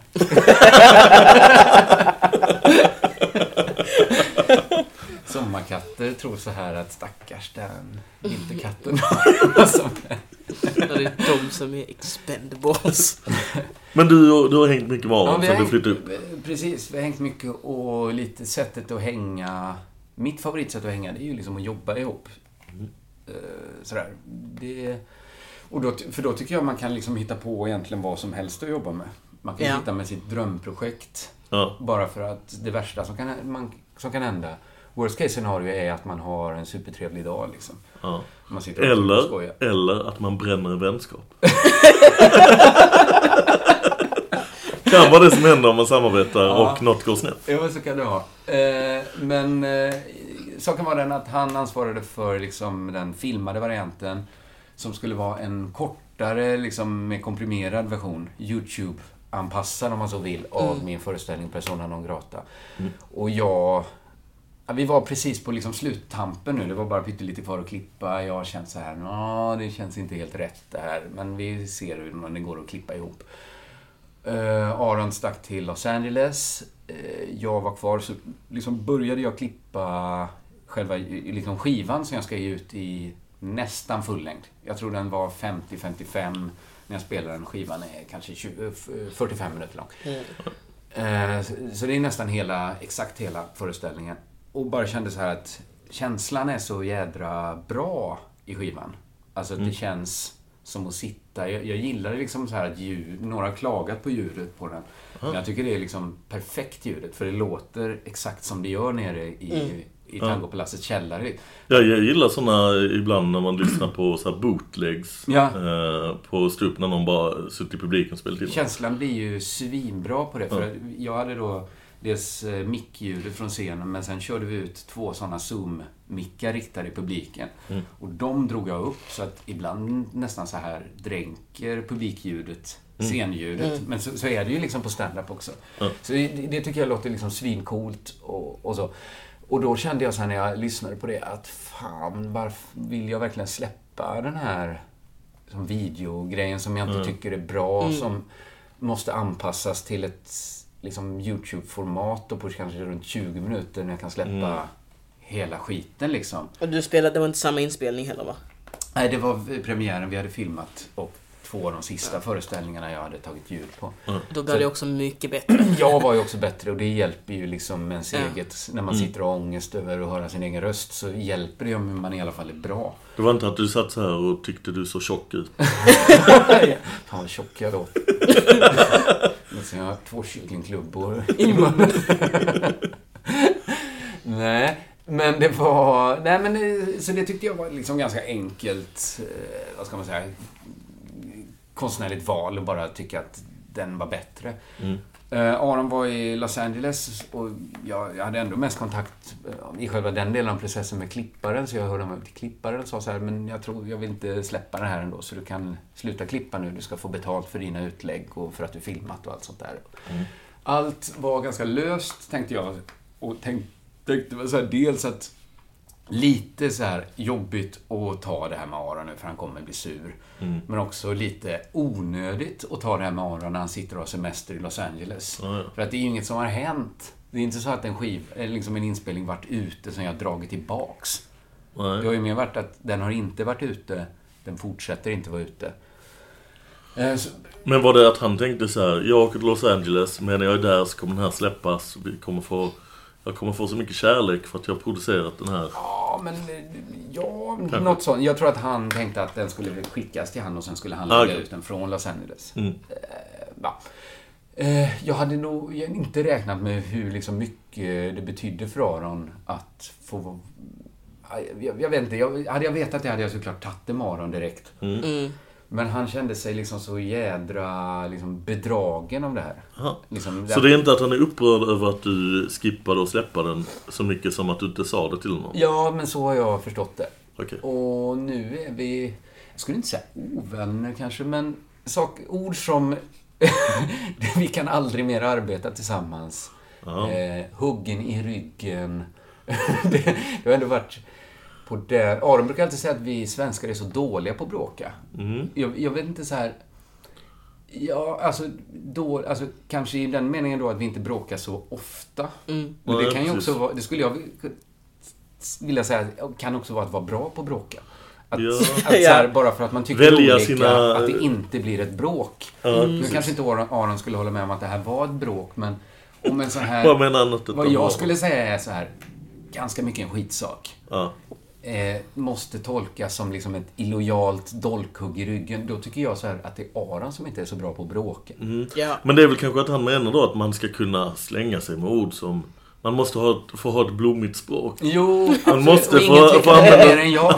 Sommarkatter tror så här att stackars den vinterkatten har som Ja, det är de som är expendables. Men du, du har hängt mycket med Aron vi sen har du flyttade upp. hängt, precis, vi har hängt mycket och lite sättet att hänga. Mitt favoritsätt att hänga det är ju liksom att jobba ihop. Mm. Sådär. Det, och då, för då tycker jag man kan liksom hitta på egentligen vad som helst att jobba med. Man kan Ja. hitta med sitt drömprojekt. Ja. Bara för att det värsta som kan, man, som kan hända. Worst case scenario är att man har en supertrevlig dag liksom. Ja. Man sitter och Eller, skojar. eller att man bränner en vänskap. Kan vara det som händer om man samarbetar Ja. och något går snett. Ja, så kan det vara. Eh, men eh, saken var den att han ansvarade för liksom, den filmade varianten som skulle vara en kortare, liksom, med komprimerad version. YouTube-anpassad, om man så vill, av Mm. min föreställning Persona non grata. Mm. Och jag... Ja, vi var precis på liksom sluttampen nu. Det var bara pyttelite kvar att klippa. Jag har känt så här, nå, det känns inte helt rätt det här. Men vi ser hur det går att klippa ihop. Uh, Aron stack till Los Angeles. Uh, jag var kvar, så liksom började jag klippa själva liksom skivan som jag ska ge ut i nästan full längd. Jag tror den var femtio till femtiofem när jag spelade den. Skivan är kanske tjugo, fyrtiofem minuter lång. Mm. Uh, så, så det är nästan hela, exakt hela föreställningen. Och bara kände så här att känslan är så jädra bra i skivan. Alltså mm. det känns som att sitta. Jag, jag gillar liksom så här att ljud, några har klagat på ljudet på den. Mm. Men jag tycker det är liksom perfekt ljudet. För det låter exakt som det gör nere i, mm. i Tangopalatsets källare. Ja, jag gillar såna ibland när man lyssnar på så här bootlegs ja. eh, på stup när någon bara suttit i publiken och spelat in. Känslan blir ju svinbra på det. För mm. jag hade då dels mic-ljudet från scenen, men sen körde vi ut två sådana zoom-mickar riktade i publiken. Mm. Och de drog jag upp så att ibland nästan så här dränker publikljudet, mm. scenljudet. Mm. Men så, så är det ju liksom på stand-up också. Mm. Så det, det tycker jag låter liksom svincoolt och, och så. Och då kände jag så här när jag lyssnade på det att fan, varför vill jag verkligen släppa den här som videogrejen som jag inte mm. tycker är bra, mm. som måste anpassas till ett liksom YouTube-format och på kanske runt tjugo minuter när jag kan släppa mm. hela skiten liksom. Och du spelade, det var inte samma inspelning heller, va? Nej, det var premiären vi hade filmat och två av de sista ja. föreställningarna jag hade tagit ljud på. Mm. Då blev det också mycket bättre. Jag var ju också bättre och det hjälper ju liksom med ens ja. eget, när man sitter och har ångest över att höra sin egen röst, så hjälper det om man i alla fall är bra. Det var inte att du satt så här och tyckte du så tjock ut. Fan vad tjock jag då. Så jag har två kycklingklubbor i munnen. Nej, men det var... Nej, men det, så det tyckte jag var liksom ganska enkelt, eh, vad ska man säga, konstnärligt val och bara tycka att den var bättre. Mm. Eh, Aron var i Los Angeles och jag, jag hade ändå mest kontakt i själva den delen av processen med klipparen, så jag hörde mig till klipparen och sa så här, men jag tror jag vill inte släppa det här ändå, så du kan sluta klippa nu, du ska få betalt för dina utlägg och för att du filmat och allt sånt där. Mm. Allt var ganska löst, tänkte jag, och tänkte, tänkte så här, dels att lite så här jobbigt att ta det här med Aron nu för han kommer bli sur. Mm. Men också lite onödigt att ta det här med Aron när han sitter och har semester i Los Angeles. Mm. För att det är ju inget som har hänt. Det är inte så att en skiv, eller liksom en inspelning varit ute som jag har dragit tillbaks. Mm. Det har ju mer varit att den har inte varit ute, den fortsätter inte vara ute. Eh, så... Men var det att han tänkte så här, jag åker till Los Angeles, men när jag är där så kommer den här släppas, vi kommer få... Jag kommer få så mycket kärlek för att jag har producerat den här. Ja, men ja, något sånt. Jag tror att han tänkte att den skulle skickas till han och sen skulle han lägga okay. ut den från Los Angeles. Mm. Uh, ja. uh, jag hade nog inte räknat med hur liksom mycket det betydde för Aron att få... Jag, jag vet inte, jag, hade jag vetat det hade jag såklart tagit det med Aron direkt. Mm. Mm. Men han kände sig liksom så jädra liksom bedragen av det här. Liksom, så det är inte att han är upprörd över att du skippade och släppade den så mycket som att du inte sa det till någon? Ja, men så har jag förstått det. Okay. Och nu är vi, jag skulle inte säga ovänner kanske, men sak, ord som vi kan aldrig mer arbeta tillsammans. Eh, huggen i ryggen. det, det har ändå varit på det. Aron brukar alltid säga att vi svenskar är så dåliga på att bråka. Mm. Jag, jag vet inte så här. Ja, alltså, då, alltså kanske i den meningen då att vi inte bråkar så ofta. Mm. Men det kan ju också vara, det skulle jag vilja säga, kan också vara att vara bra på att bråka. Att, ja. att så här, bara för att man tycker Välja olika, sina... att det inte blir ett bråk. Mm. Nu kanske inte Aron, Aron skulle hålla med om att det här var ett bråk, men om en så här, vad menar han att det vad jag var? skulle säga är så här, ganska mycket en skitsak. Ja. Eh, måste tolkas som liksom ett illojalt dolkhugg i ryggen. Då tycker jag så här att det är Aron som inte är så bra på att bråka. Mm. Ja. Men det är väl kanske att han menar då att man ska kunna slänga sig med ord som man måste ha, få ha ett blommigt språk. Jo, man måste och få, få använda mer än jag.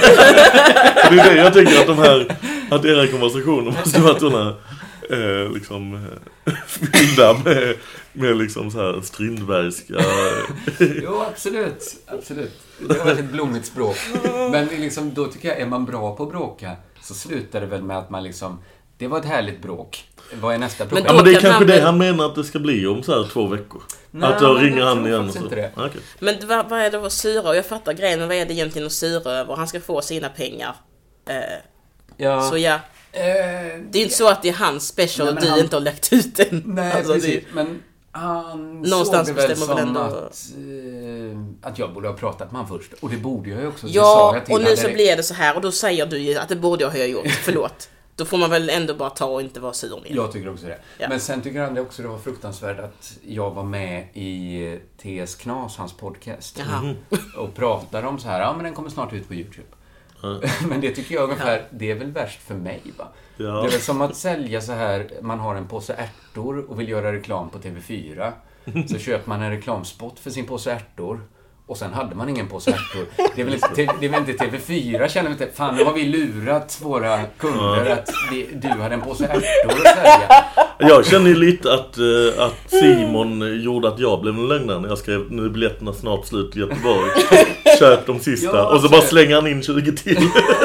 Det är det jag tänker att de här att era konversationer måste vara såna eh, liksom eh, fyllda med, med liksom så här strindbergska. Jo, absolut, absolut. Det har varit ett blommigt språk. Men liksom, då tycker jag, är man bra på att bråka så slutar det väl med att man liksom, det var ett härligt bråk. Vad är nästa problem? Men, ja, men det är kanske det han menar att det ska bli om så här två veckor. Nej, att då ringer han igen och så. Inte det. Okay. Men vad, vad är det att sura? Och jag fattar grejen, vad är det egentligen att sura över? Han ska få sina pengar. Eh, ja. Så ja. Eh, det är inte så att det är hans special och du han... inte har läckt ut den. Nej, alltså, precis. Det... Men han någonstans såg det väl som ändå... att, eh, att jag borde ha pratat med han först. Och det borde jag ju också. Ja, jag och nu så blir det så här. Och då säger du att det borde jag ha gjort. Förlåt. Då får man väl ändå bara ta och inte vara sur igen. Jag tycker också det. Ja. Men sen tycker han det också det var fruktansvärt att jag var med i T S Knas, hans podcast. Mm. Och pratade om så här, ja men den kommer snart ut på YouTube. Mm. Men det tycker jag ungefär, ja. Det är väl värst för mig va? Ja. Det är väl som att sälja så här, man har en påse ärtor och vill göra reklam på T V fyra. Så köper man en reklamspot för sin påse ärtor. Och sen hade man ingen påse ärtor. Det är väl inte, det är väl inte T V fyra, känner vi inte. Fan, nu har vi lurat våra kunder att det, du hade en påse ärtor att sälja. Jag känner ju lite att, uh, att Simon gjorde att jag blev en lögnare när jag skrev nu är biljetterna snart slut i Göteborg. Köp de sista. Ja, och så bara slänger han in tjugo till.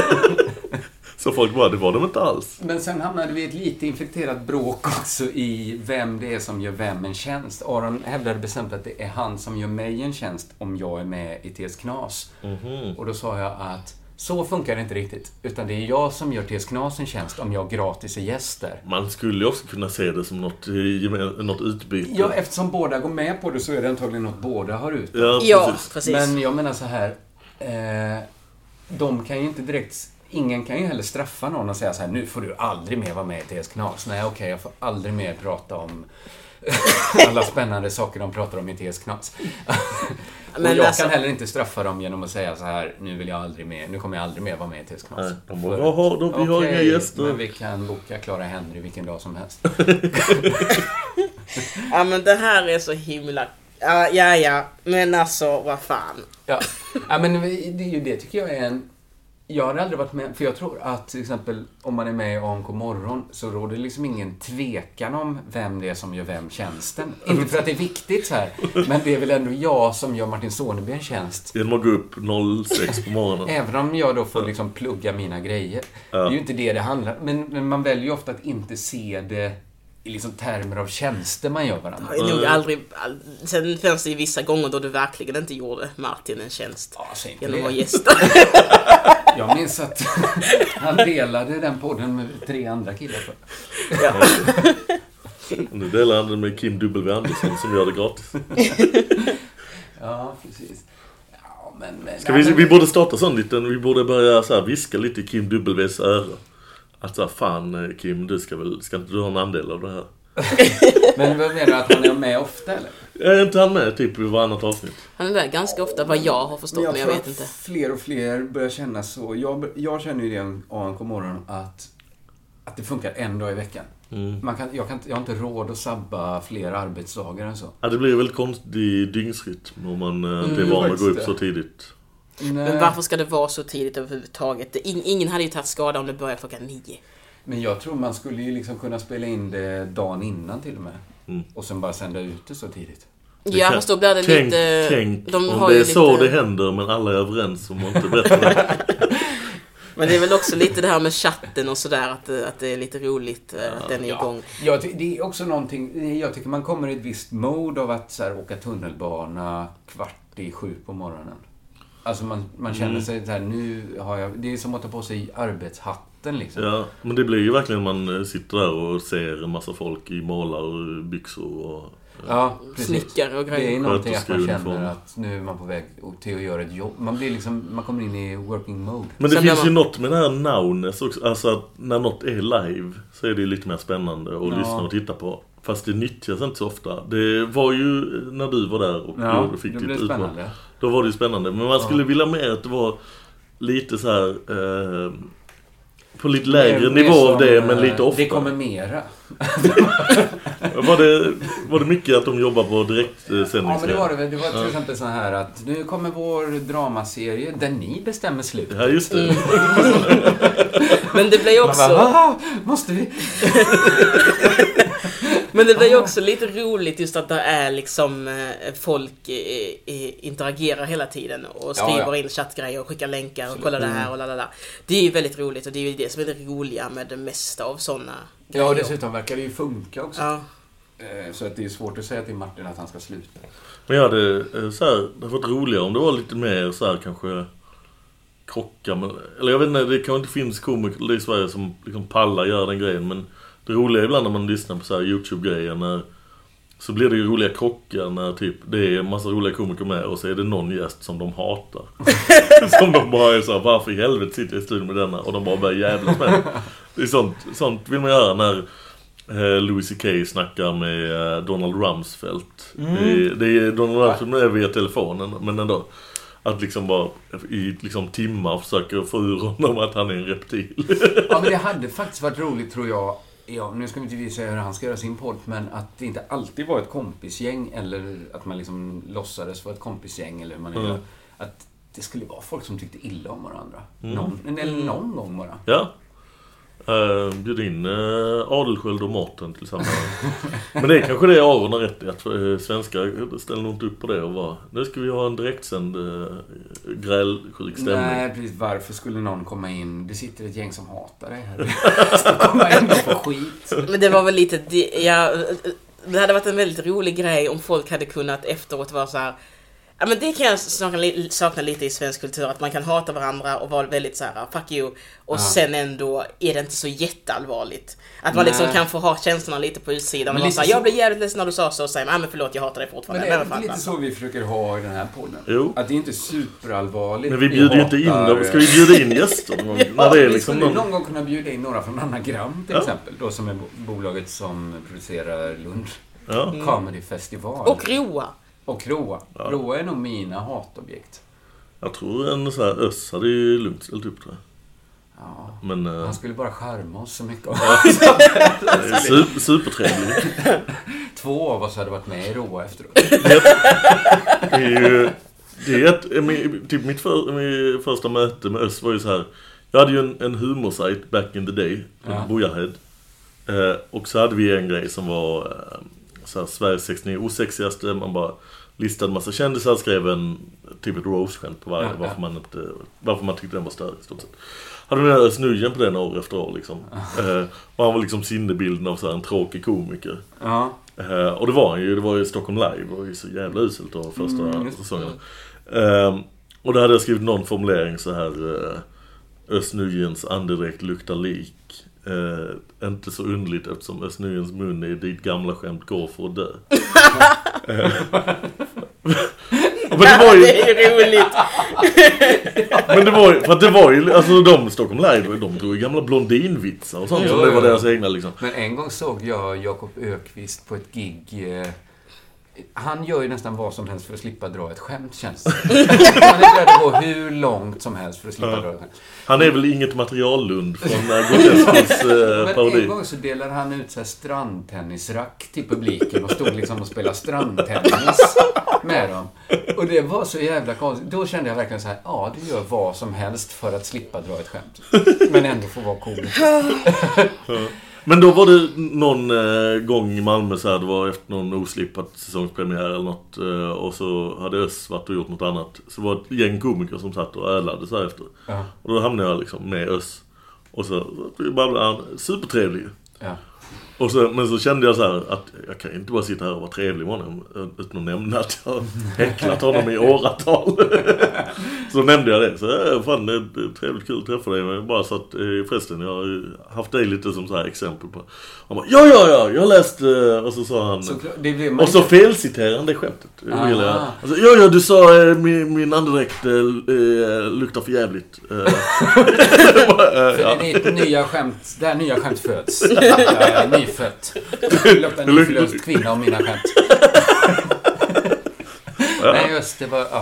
Så folk bara, det var de inte alls. Men sen hamnade vi i ett lite infekterat bråk också i vem det är som gör vem en tjänst. Aron hävdade bestämt att det är han som gör mig en tjänst om jag är med i T S Knas. Mm-hmm. Och då sa jag att så funkar det inte riktigt. Utan det är jag som gör T S Knas en tjänst om jag gratis är gäster. Man skulle ju också kunna se det som något, något utbyte. Ja, eftersom båda går med på det så är det antagligen något båda har ut. Ja, ja, precis. Men jag menar så här, eh, de kan ju inte direkt... Ingen kan ju heller straffa någon och säga så här, nu får du aldrig mer vara med i T S Knas. Nej, okej, okay, jag får aldrig mer prata om alla spännande saker de pratar om i T S Knas. Och men jag alltså... kan heller inte straffa dem genom att säga så här, nu vill jag aldrig mer, nu kommer jag aldrig mer vara med i T S Knas. Nej, de bara, jaha, vi har okay, inga gäster. Men vi kan boka Clara Henry vilken dag som helst. Ja, men det här är så himla... Ja, ja, ja. Men alltså, vad fan. Ja, ja men det är ju det tycker jag är en... Jag har aldrig varit med, för jag tror att till exempel om man är med i A M K morgon så råder liksom ingen tvekan om vem det är som gör vem tjänsten. Inte för att det är viktigt så här, men det är väl ändå jag som gör Martin Soneby en tjänst. Genom att gå upp sex på morgonen. Även om jag då får liksom plugga mina grejer. Ja. Det är ju inte det det handlar om, men, men man väljer ju ofta att inte se det i liksom termer av tjänster man gör varandra. Jag nog aldrig, all... Sen fanns det ju vissa gånger då du verkligen inte gjorde Martin en tjänst. Ja, genom att vara gäster. Jag minns att han delade den podden med tre andra killar. För. Ja. Nu delar han den med Kim W. Andersson som gör det gratis. Ja, precis. Ja, men, men, Ska vi, vi borde starta sån liten, vi borde börja så här viska lite i Kim W.'s öra. Att så här, fan Kim, du ska väl, ska inte du ha en andel av det här? Men vad menar du, att han är med ofta eller? Är inte han med typ i varannat avsnitt? Han är med ganska ofta vad jag har förstått, men jag, men jag vet inte. Fler och fler börjar känna så. Jag, jag känner ju det en A M K morgon att, att det funkar en dag i veckan. Mm. Man kan, jag, kan, jag har inte råd att sabba fler arbetsdagar än så. Ja, det blir väl konstig dygnsrytm om man mm, det är van att gå upp så tidigt. Nej. Men varför ska det vara så tidigt överhuvudtaget? In, ingen hade ju tagit skada om det började klockan nio. Men jag tror man skulle ju liksom kunna spela in det dagen innan till och med. Mm. Och sen bara sända ut det så tidigt. Det ja, fast då blir det tänk, lite... Tänk de om har det är ju så lite... det händer, men alla är överens om att inte berätta det. Men det är väl också lite det här med chatten och sådär, att, att det är lite roligt ja, att den är igång. Ja, det är också någonting, jag tycker man kommer i ett visst mode av att så här, åka tunnelbana kvart i sju på morgonen. Alltså man, man känner mm. sig så här, nu har jag, det är som att ta på sig arbetshatten liksom. Ja, men det blir ju verkligen man sitter där och ser en massa folk i målarbyxor och... Ja, precis. Snickare och grejer. Det är någonting att man känner att nu är man på väg till att göra ett jobb. Man blir liksom, man kommer in i working mode. Men det Sen finns man... ju något med det här nowness också. Alltså att när något är live så är det lite mer spännande att ja. lyssna och titta på. Fast det nyttjas inte så ofta. Det var ju när du var där och ja, du fick det ditt blev utmål. spännande. Då var det ju spännande. Men man skulle ja. vilja mer att det var lite så här... Eh, på lite lägre nivå som, av det, men lite ofta. Det kommer mera. var, det, var det mycket att de jobbar på direktsändning? Ja, men det var det. Det var till ja. exempel så här att nu kommer vår dramaserie där ni bestämmer slut. Ja, just det. Mm. Men det blir också... Bara, måste vi? Men det blir ju också lite roligt just att det är liksom folk eh, interagerar hela tiden och skriver ja, ja. in chattgrejer och skickar länkar och kollar det här och lalala. Det är ju väldigt roligt och det är ju det som är det roliga med det mesta av sådana grejer. Ja, och dessutom verkar det ju funka också. Ja. Så att det är svårt att säga till Martin att han ska sluta. Men ja, det, så här, det har varit roligare om det var lite mer så här kanske krocka med, eller jag vet inte, det kanske inte finns komiker i Sverige som liksom pallar göra den grejen, men det roliga är ibland när man lyssnar på så här YouTube-grejer när, så blir det ju roliga krockar när typ det är en massa roliga komiker med och så är det någon gäst som de hatar. Som de bara är så här, varför i helvete sitter jag i studion med denna? Och de bara börjar jävlas med. Det är sånt, sånt vill man göra när eh, Louis C K snackar med eh, Donald Rumsfeld. Mm. Det, det är Donald Rumsfeld med via telefonen, men ändå att liksom bara i liksom timmar försöker få ur honom att han är en reptil. Ja, men det hade faktiskt varit roligt tror jag. Ja, nu ska vi inte visa hur han ska göra sin podd, men att det inte alltid var ett kompisgäng eller att man liksom låtsades vara ett kompisgäng eller hur man mm. gör. Att det skulle vara folk som tyckte illa om varandra. Mm. Någon, eller någon gång bara. Ja. Uh, bjud in uh, Adelsköld och Mårten tillsammans. Men det är kanske det Aron har rätt i, att uh, svenskar ställer nog inte upp på det och bara, nu ska vi ha en direktsänd uh, grälsjuk stämning. Nej, precis. Varför skulle någon komma in? Det sitter ett gäng som hatar dig här. Ska komma in och få skit. Men det var väl lite, ja, det hade varit en väldigt rolig grej om folk hade kunnat efteråt vara så här. Ja, men det kan jag sakna, sakna lite i svensk kultur, att man kan hata varandra och vara väldigt så här fuck you, och ja. sen ändå är det inte så jätteallvarligt. Att man Nej. liksom kan få ha känslorna lite på utsidan. Men så här, jag blev jävligt ledsen när du sa så, och säger man, men förlåt, jag hatar dig fortfarande. Men det är lite så vi försöker ha i den här podden. Jo. Att det är inte superallvarligt. Men vi bjuder ju inte in dem. Ska vi bjuda in gäster? ja, när det är liksom vi skulle någon... någon gång kunna bjuda in några från Anagram till ja. exempel. Då som är bolaget som producerar Lund. Ja. Mm. Comedy Festival. Och Roa. Och Roa. Ja. Roa är nog mina hatobjekt. Jag tror en så här Öss hade ju lugnt ställt upp det. Ja. Men, uh... han skulle bara skärma oss så mycket. Super, supertrevligt. Två av oss hade varit med i Roa efteråt. Det är ju... Det är ett, typ mitt, för, mitt första möte med Öss var ju så här. Jag hade ju en, en humorsajt back in the day. Ja. Bojahead. Uh, och så hade vi en grej som var... Uh, så här, Sveriges sextionio osexigaste, man bara listade massa kändisar, skrev en typ ett roast-skämt på varje, ja, varför, ja. Man inte, varför man tyckte den var större i stort sett. Hade vi den snurren på den år efter år liksom. Ja. Eh, och han var liksom sinnebilden av så här, en tråkig komiker. Ja. Eh, och det var han ju, det var ju Stockholm Live, och ju så jävla uselt av första mm, säsongen. Eh, och då hade jag skrivit någon formulering så här eh, Östnujens andedräkt luktar lik. Eh, inte så underligt eftersom Östnujens mun är dit gamla skämt går för att dö. eh, men det var ju... det är roligt. Men det var ju, för att det var ju, alltså de Stockholm Live, de drog ju gamla blondinvitsar och sånt, jo, som det var deras egna liksom. Men en gång såg jag Jakob Ökvist på ett gig. Eh, han gör ju nästan vad som helst för att slippa dra ett skämt, känns det. Han är beredd att gå hur långt som helst för att slippa ja. dra ett skämt. Han är väl inget materiallund från Groteskos eh, parodi. Men en gång så delade han ut så här strandtennisrack till publiken och stod liksom och spelade strandtennis med dem. Och det var så jävla konstigt. Då kände jag verkligen så här, ja, du gör vad som helst för att slippa dra ett skämt. Men ändå få vara cool. Men då var det någon eh, gång i Malmö så här, det var efter någon oslippat säsongspremiär eller något, eh, och så hade Öss varit och gjort något annat. Så var det ett gäng komiker som satt och älade så här efter. Ja. Och då hamnade jag liksom med Öss. Och så babblade han, supertrevlig. Ja. Och så, men så kände jag så här att jag kan inte bara sitta här och vara trevlig med honom utan att nämna att jag häcklat honom i åratal. Så nämnde jag det. Så ja, fan, det är trevligt kul att träffa dig. Men bara så att förresten, jag har haft dig lite som så här exempel på. Han bara, ja, ja, ja, jag har läst. Och så sa han, så, det blev man... och så felciterade han det skämtet. Ah. Alltså, ja, ja, du sa äh, min, min andedräkt äh, luktar för jävligt. Äh. För ja. Det är ett nya skämt, där nya skämt föds. Ja, nyfött. Det luktar en nyförlöst kvinna om mina skämt. Ja. Nej, just det var... Ja.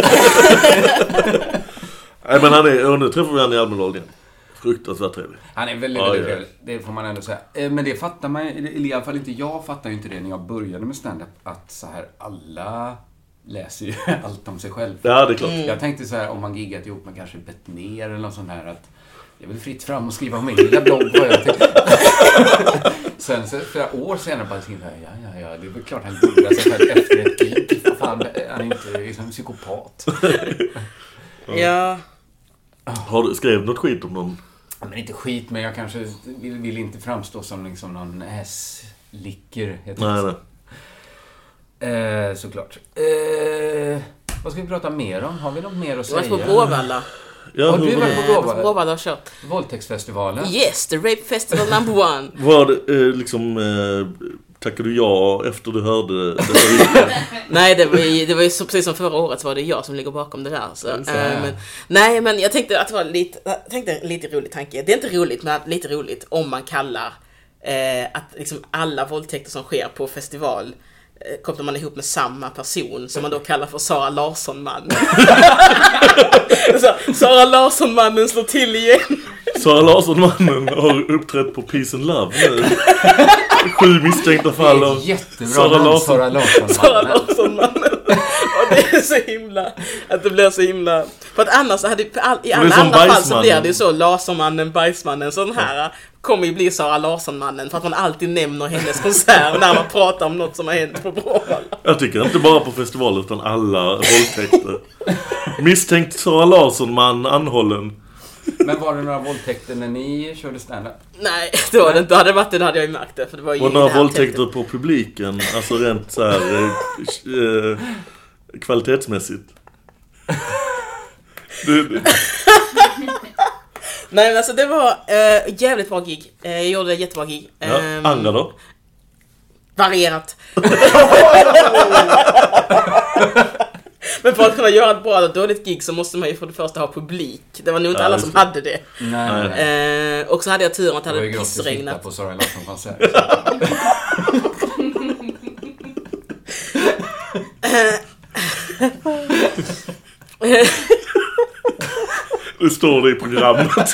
Nej, men han är... Och nu träffar vi han i Almedal igen. Fruktansvärt trevlig. Han är väldigt, väldigt trevlig. Det får man ändå säga. Men det fattar man... I alla fall inte jag fattar ju inte det när jag började med stand-up. Att så här, alla läser ju allt om sig själv. Ja, det är klart. Jag tänkte så här, om man giggat ihop med kanske Bettner eller något sånt här, att det är väl fritt fram och skriva om min lilla blogg, vad jag tycker. Sen så, flera år senare bara tänkte jag, ja, ja, ja, det är väl klart han googlar sig själv efter ett gig. Fan, han är inte liksom en psykopat. Ja. Har du skrivit något skit om någon? Men inte skit, men jag kanske vill, vill inte framstå som liksom någon häslicker. Nej, nej. Eh, såklart. Eh, vad ska vi prata mer om? Har vi något mer att säga? Jag var på Bråvalla. Ja, har du varit på Bråvalla? På Bråvalla och kört. Våldtäktsfestivalen? Yes, the rape festival number one. Var det eh, liksom... Eh, tackade du ja efter du hörde det? Nej, det var ju, det var ju så, precis som förra året så var det jag som ligger bakom det där. Så, äh, men, nej, men jag tänkte att det var lite, jag tänkte en lite rolig tanke. Det är inte roligt, men lite roligt om man kallar eh, att liksom alla våldtäkter som sker på festival kopplar man ihop med samma person som man då kallar för Sara Larsson-mannen. Sara Larsson-mannen slår till igen. Sara Larsson-mannen har uppträtt på Peace and Love nu. Sju misstänkta fall av Sara Larsson. Sara Larsson-mannen. Sara Larsson-mannen. Och det är så himla att det blir så himla, för att annars hade i alla andra fall så blir det ju så Larsson-mannen, bajsmannen, sån här kommer ju bli Sara Larsson-mannen för att man alltid nämner hennes konsert när man pratar om något som har hänt på Bråvalla. Jag tycker inte bara på festival utan alla våldtäkter. Misstänkt Sara Larsson-man anhållen. Men var det några våldtäkter när ni körde stand-up? Nej, det var det inte. Hade det varit det, då hade jag ju märkt det. För det var ju och några våldtäkter på publiken, alltså rent så här eh, kvalitetsmässigt. du, du. Nej, men alltså det var äh, jävligt bra gig. Äh, jag gjorde ett jättebra gig. Ja, ähm, andra då? Varierat. Men för att kunna göra ett bra eller dåligt gig så måste man ju för det första ha publik. Det var nog inte ja, alla som hade det. Nej, nej. Eh, och så hade jag turen att det hade pissregnat. Det var ju på Sara Larsson-konsert. Det står det i programmet.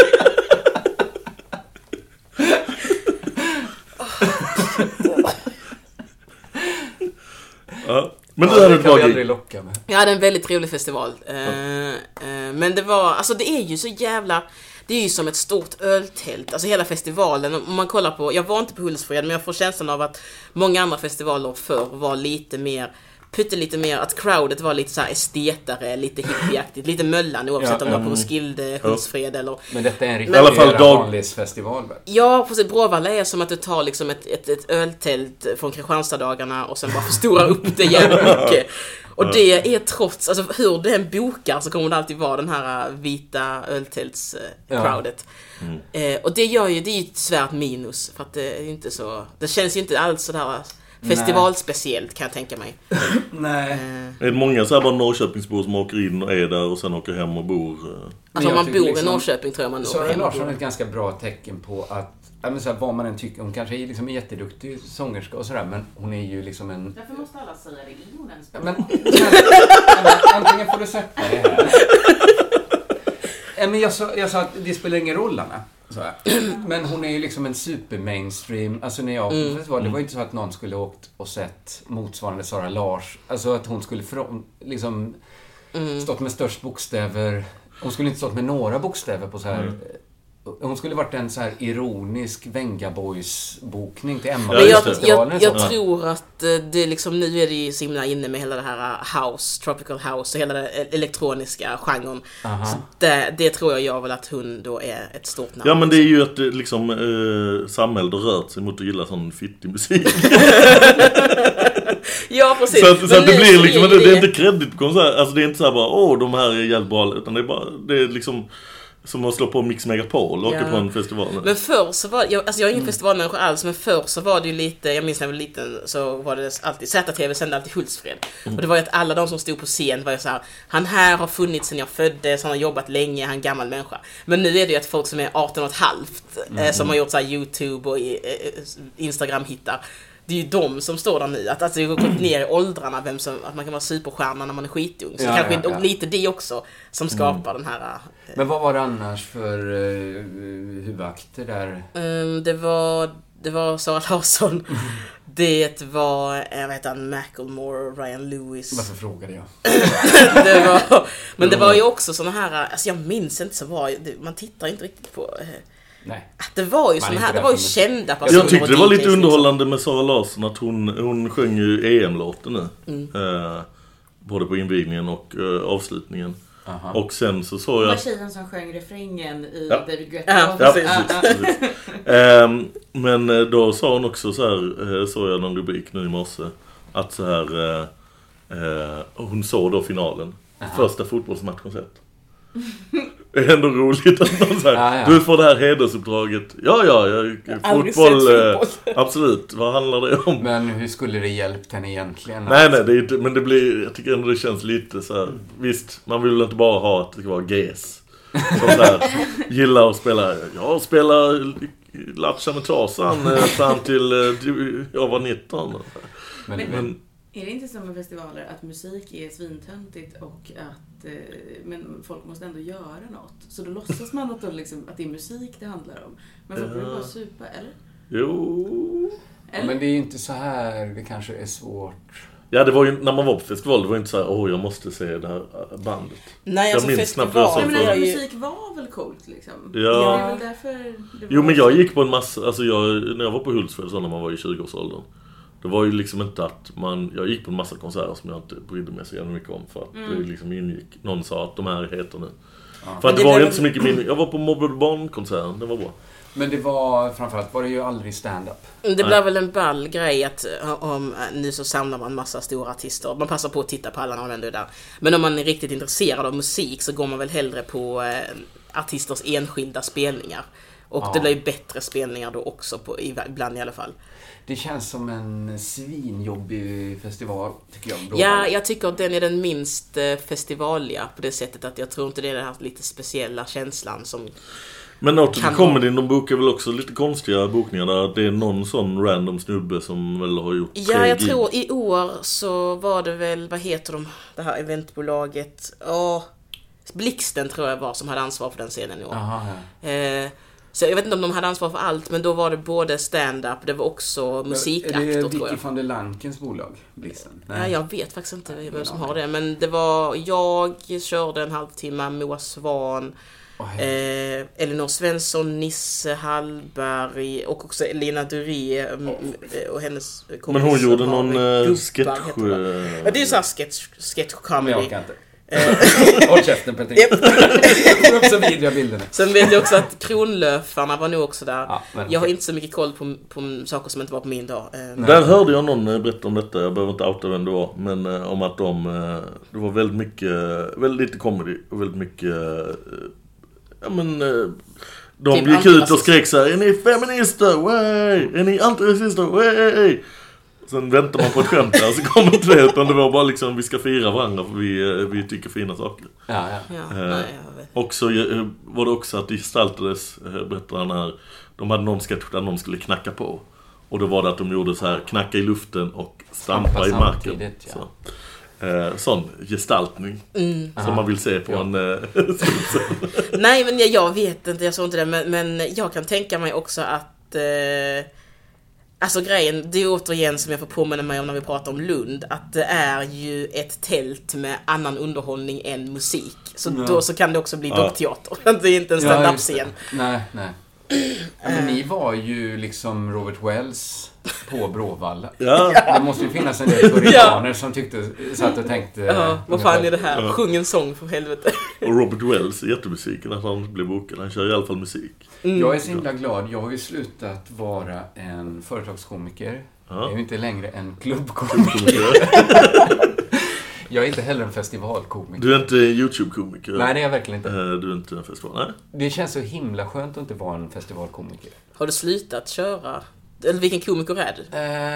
Ja. Men ja, det hade kan vi aldrig locka med. Jag hade en väldigt trevlig festival. Ja. Uh, uh, men det var, alltså det är ju så jävla, det är ju som ett stort öltält. Alltså hela festivalen, om man kollar på, jag var inte på Hultsfred, men jag får känslan av att många andra festivaler förr var lite mer, pytte lite mer, att crowdet var lite så här estetare, lite hippieaktigt, lite möllan oavsett ja, om det var på Roskilde, Hultsfred eller... Men detta är en riktigt dag... vanlighetsfestival, väl? Ja, precis. Bråvalla är som att du tar liksom ett, ett, ett öltält från Kristianstad-dagarna och sen bara förstorar upp det jävligt mycket. Och det är trots, alltså hur den bokar så kommer det alltid vara den här vita öltälts-crowdet. Ja. Mm. Eh, och det gör ju, det är ju ett svärt minus, för att det är inte så, det känns ju inte alls sådär... festivalspeciellt kan jag tänka mig. Nej. Är det många så här bara Norrköpingsbor som åker in och är där och sen åker hem och bor? Alltså om man bor liksom, i Norrköping tror jag man så är Larsson ett ganska bra tecken på att jag menar, så här, vad man än tycker, hon kanske är liksom en jätteduktig sångerska och sådär, men hon är ju liksom en... Därför måste alla säga det i hon ens. Men, men antingen får du sätta det här. Men jag sa, jag sa att det spelar ingen roll, Anna. Så här. Men hon är ju liksom en super mainstream. Alltså när jag mm. var, det var inte så att någon skulle åkt och sett motsvarande Sara Lars. Alltså att hon skulle från, liksom mm. stått med störst bokstäver. Hon skulle inte stått med några bokstäver på så här. Mm. Hon skulle varit en så här ironisk Vengaboys-bokning till Emma. Men jag, jag, jag ja. tror att det liksom, nu är det ju så himla inne med hela det här house, tropical house och hela den elektroniska genren. Så det, det tror jag jag väl att hon då är ett stort namn. Ja, men det är ju att liksom, eh, samhället har rört sig mot att gilla sån fittig musik. Ja, precis. Så, att, så att det blir liksom, det, det är inte kredit på konsert. Alltså det är inte så här bara, åh, de här är jävligt bra, utan det är bara, det är liksom som att slå på Mix Megapol och åka ja. på en festival. Men förr så var jag, alltså jag är ingen mm. festivalmänniska alls, men förr så var det ju lite, jag minns när jag var liten så var det alltid, Z T V sände alltid Hultsfred. Mm. Och det var ju att alla de som stod på scen var ju så här, han här har funnits sedan jag föddes, han har jobbat länge, han är en gammal människa. Men nu är det ju att folk som är arton och ett halvt mm. eh, som har gjort så här YouTube och eh, Instagram-hittar. Det är ju de som står där nu. Att alltså, det har gått ner i åldrarna vem som, att man kan vara superstjärna när man är skitung. Så ja, kanske ja, ja. lite det också som skapar mm. den här... Eh, Men vad var det annars för uh, huvudakter där? Um, det var det var Sara Larsson. Det var, jag vet inte, Macklemore, Ryan Lewis. Varför frågade jag? det var, men det var ju också såna här... Alltså jag minns inte så bra. Man tittar inte riktigt på... Uh, Nej. Det var ju sån här, det var ju kända personer. Jag tyckte det var lite underhållande med Sara Larsson att hon, hon sjöng ju E M-låten nu. Mm. Eh, både på invigningen och eh, avslutningen. Aha. Och sen så såg jag... Det var tjejen som sjöng refrängen i ja. David Guetta. Ja, ja, precis. precis. eh, men då sa hon också så här, eh, såg jag någon rubrik nu i morse, att så här, eh, eh, hon såg då finalen. Aha. Första fotbollsmatchen sett. Det är ändå roligt att någon så här, ja, ja. Du får det här hedersuppdraget. Ja, ja, jag, fotboll, eh, absolut. Vad handlar det om? Men hur skulle det hjälpt henne egentligen? Nej, nej, det är inte, men det blir, jag tycker ändå det känns lite så här, mm. visst, man vill inte bara ha att det ska vara G S. Som där, gillar att spela, jag spelar Latcha med Tarzan fram till jag var nitton. Men, men, men är det inte som med festivaler att musik är svintöntigt och att eh, men folk måste ändå göra något. Så då låtsas man att, då liksom, att det är musik det handlar om. Men folk vill bara supa, eller? Jo. Eller? Men det är ju inte så här, det kanske är svårt. Ja, det var ju, när man var på festival, det var inte så här, åh, jag måste se det här bandet. Nej, alltså festival. Men alltså, musik var väl coolt, liksom. Ja. Ja, det är väl därför det var jo, men jag gick på en massa, alltså jag, när jag var på Hultsfred så när man var i tjugoårsåldern. Det var ju liksom inte att man, jag gick på en massa konserter som jag inte brydde mig så jävla mycket om för att mm. det liksom ingick. Någon sa att de här heter nu. Ja. För att det, det var ju inte så mycket min, jag var på Mobbed Barn-konserten, det var bra. Men det var, framförallt var det ju aldrig stand-up. Det blev Nej. väl en ball grej att om, nu så samlar man massa stora artister. Man passar på att titta på alla när man ändå är där. Men om man är riktigt intresserad av musik så går man väl hellre på eh, artisters enskilda spelningar. Och ja. det blir ju bättre spelningar då också, på, ibland i alla fall. Det känns som en svinjobbig festival, tycker jag. Bra. Ja, jag tycker att den är den minst festivalia på det sättet att jag tror inte det är den här lite speciella känslan som... Men något i comedyn, de bokar väl också lite konstiga bokningar där det är någon sån random snubbe som väl har gjort tre Ja, jag gig. tror i år så var det väl, vad heter de, det här eventbolaget? Åh, Blixten tror jag var som hade ansvar för den scenen i år. Aha, ja. eh, Så jag vet inte om de hade ansvar för allt, men då var det både stand-up, det var också musikaktor, tror jag. Är det Vicky van der Lankens bolag, Blixten? Nej. Ja, jag vet faktiskt inte vem som har det, men det var, jag körde en halvtimme, Moa Svan, oh, eh, Elinor Svensson, Nisse Hallberg och också Elina Duré och hennes kompis. Men hon gjorde någon uh, sketch. Ja, det är ju så här sketch, sketch comedy. Jag kan inte. Håll käften, Petter. Jag får upp så vidriga bilderna. Sen vet jag också att Kronlöfarna var nog också där. Ja, men, jag har inte så mycket koll på, på saker som inte var på min dag. Där hörde jag någon berätta om detta. Jag behöver inte outa vem det var. Men eh, om att de... Eh, det var väldigt mycket... Väldigt lite comedy. Och väldigt mycket... Eh, ja men... Eh, de typ gick ut och skrek så här: är ni feminister? Way! Är ni antirasister? Way! Sen väntar man på ett skämt där, så kommer inte det, utan det var bara liksom, vi ska fira varandra för vi, vi tycker fina saker. Ja, ja. ja, eh, nej, och så eh, var det också att det gestaltades, eh, berättar han här, de hade någon sketch där någon skulle knacka på. Och då var det att de gjorde så här, knacka i luften och stampa, stampa i marken. Ja. Eh, sån gestaltning mm. som Aha. man vill se på ja. en eh, Nej, men jag, jag vet inte, jag såg inte det, men, men jag kan tänka mig också att eh, alltså grejen, det är återigen som jag får påminna mig om när vi pratar om Lund, att det är ju ett tält med annan underhållning än musik. Så ja. då så kan det också bli ja. dockteater. Det är inte en stand-up-scen. Ja, nej, nej. Ja, men ni var ju liksom Robert Wells på Bråvalla. Ja. Det måste ju finnas en del puritaner ja. som tyckte, satt och tänkte... Ja, vad fan är det här? Ja. Sjung en sång för helvete. Och Robert Wells, jättemusiken, att han blev bokad. Han kör i alla fall musik. Mm. Jag är så himla glad. Jag har ju slutat vara en företagskomiker. Ja. Jag är ju inte längre en klubbkomiker. Jag är inte heller en festivalkomiker. Du är inte YouTube-komiker? Nej, det är jag verkligen inte. Du är inte en festival, nej. Det känns så himla skönt att inte vara en festivalkomiker. Har du slutat köra? Eller vilken komiker är du?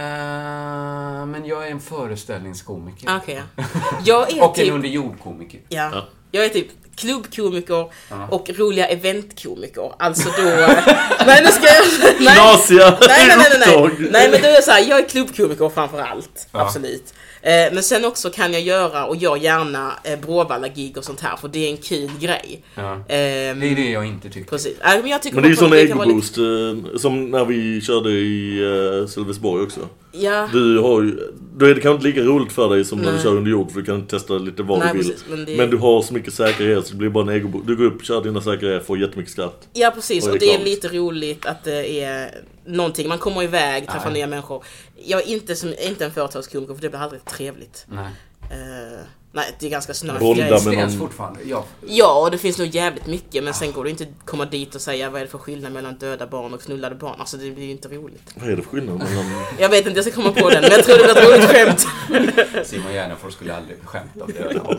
Uh, men jag är en föreställningskomiker. Okej. Okay. Och typ... en underjordkomiker. Ja. ja. Jag är typ klubbkomiker ja. och roliga eventkomiker. Alltså då... nej, nu ska jag... Nej. Nasia. Nej, nej, nej, nej, nej. Nej, men då är jag så här, jag är klubbkomiker framför allt. Ja. Absolut. Eh, men sen också kan jag göra, och jag gärna eh, Bråvalla-gig och sånt här, för det är en kul grej. Ja. Eh, det är det jag inte tycker. Precis. Äh, men jag tycker men det är ju sån egoboost, lite... som när vi körde i uh, Sölvesborg också. Ja. Du har ju, då är det kanske inte lika roligt för dig som Nej. när du kör under jord, för du kan testa lite vad Nej, du vill. Precis, men, det... men du har så mycket säkerhet så det blir bara en egoboost. Du går upp, kör dina säkerhet, får jättemycket skratt. Ja, precis. Och, och det är lite roligt att det är någonting. Man kommer iväg, träffar nya människor. Jag är inte, som, inte en företagskomiker, för det blir aldrig trevligt. Nej. Uh, nej, det är ganska snart. Det finns fortfarande, ja. Ja, och det finns nog jävligt mycket, men sen går det inte att komma dit och säga vad är det för skillnad mellan döda barn och knullade barn. Alltså det blir ju inte roligt. Vad är det för skillnad mellan... jag vet inte, jag ska komma på den, men jag tror det var ett roligt skämt. Simon Gärdenfors skulle aldrig skämta om döda barn.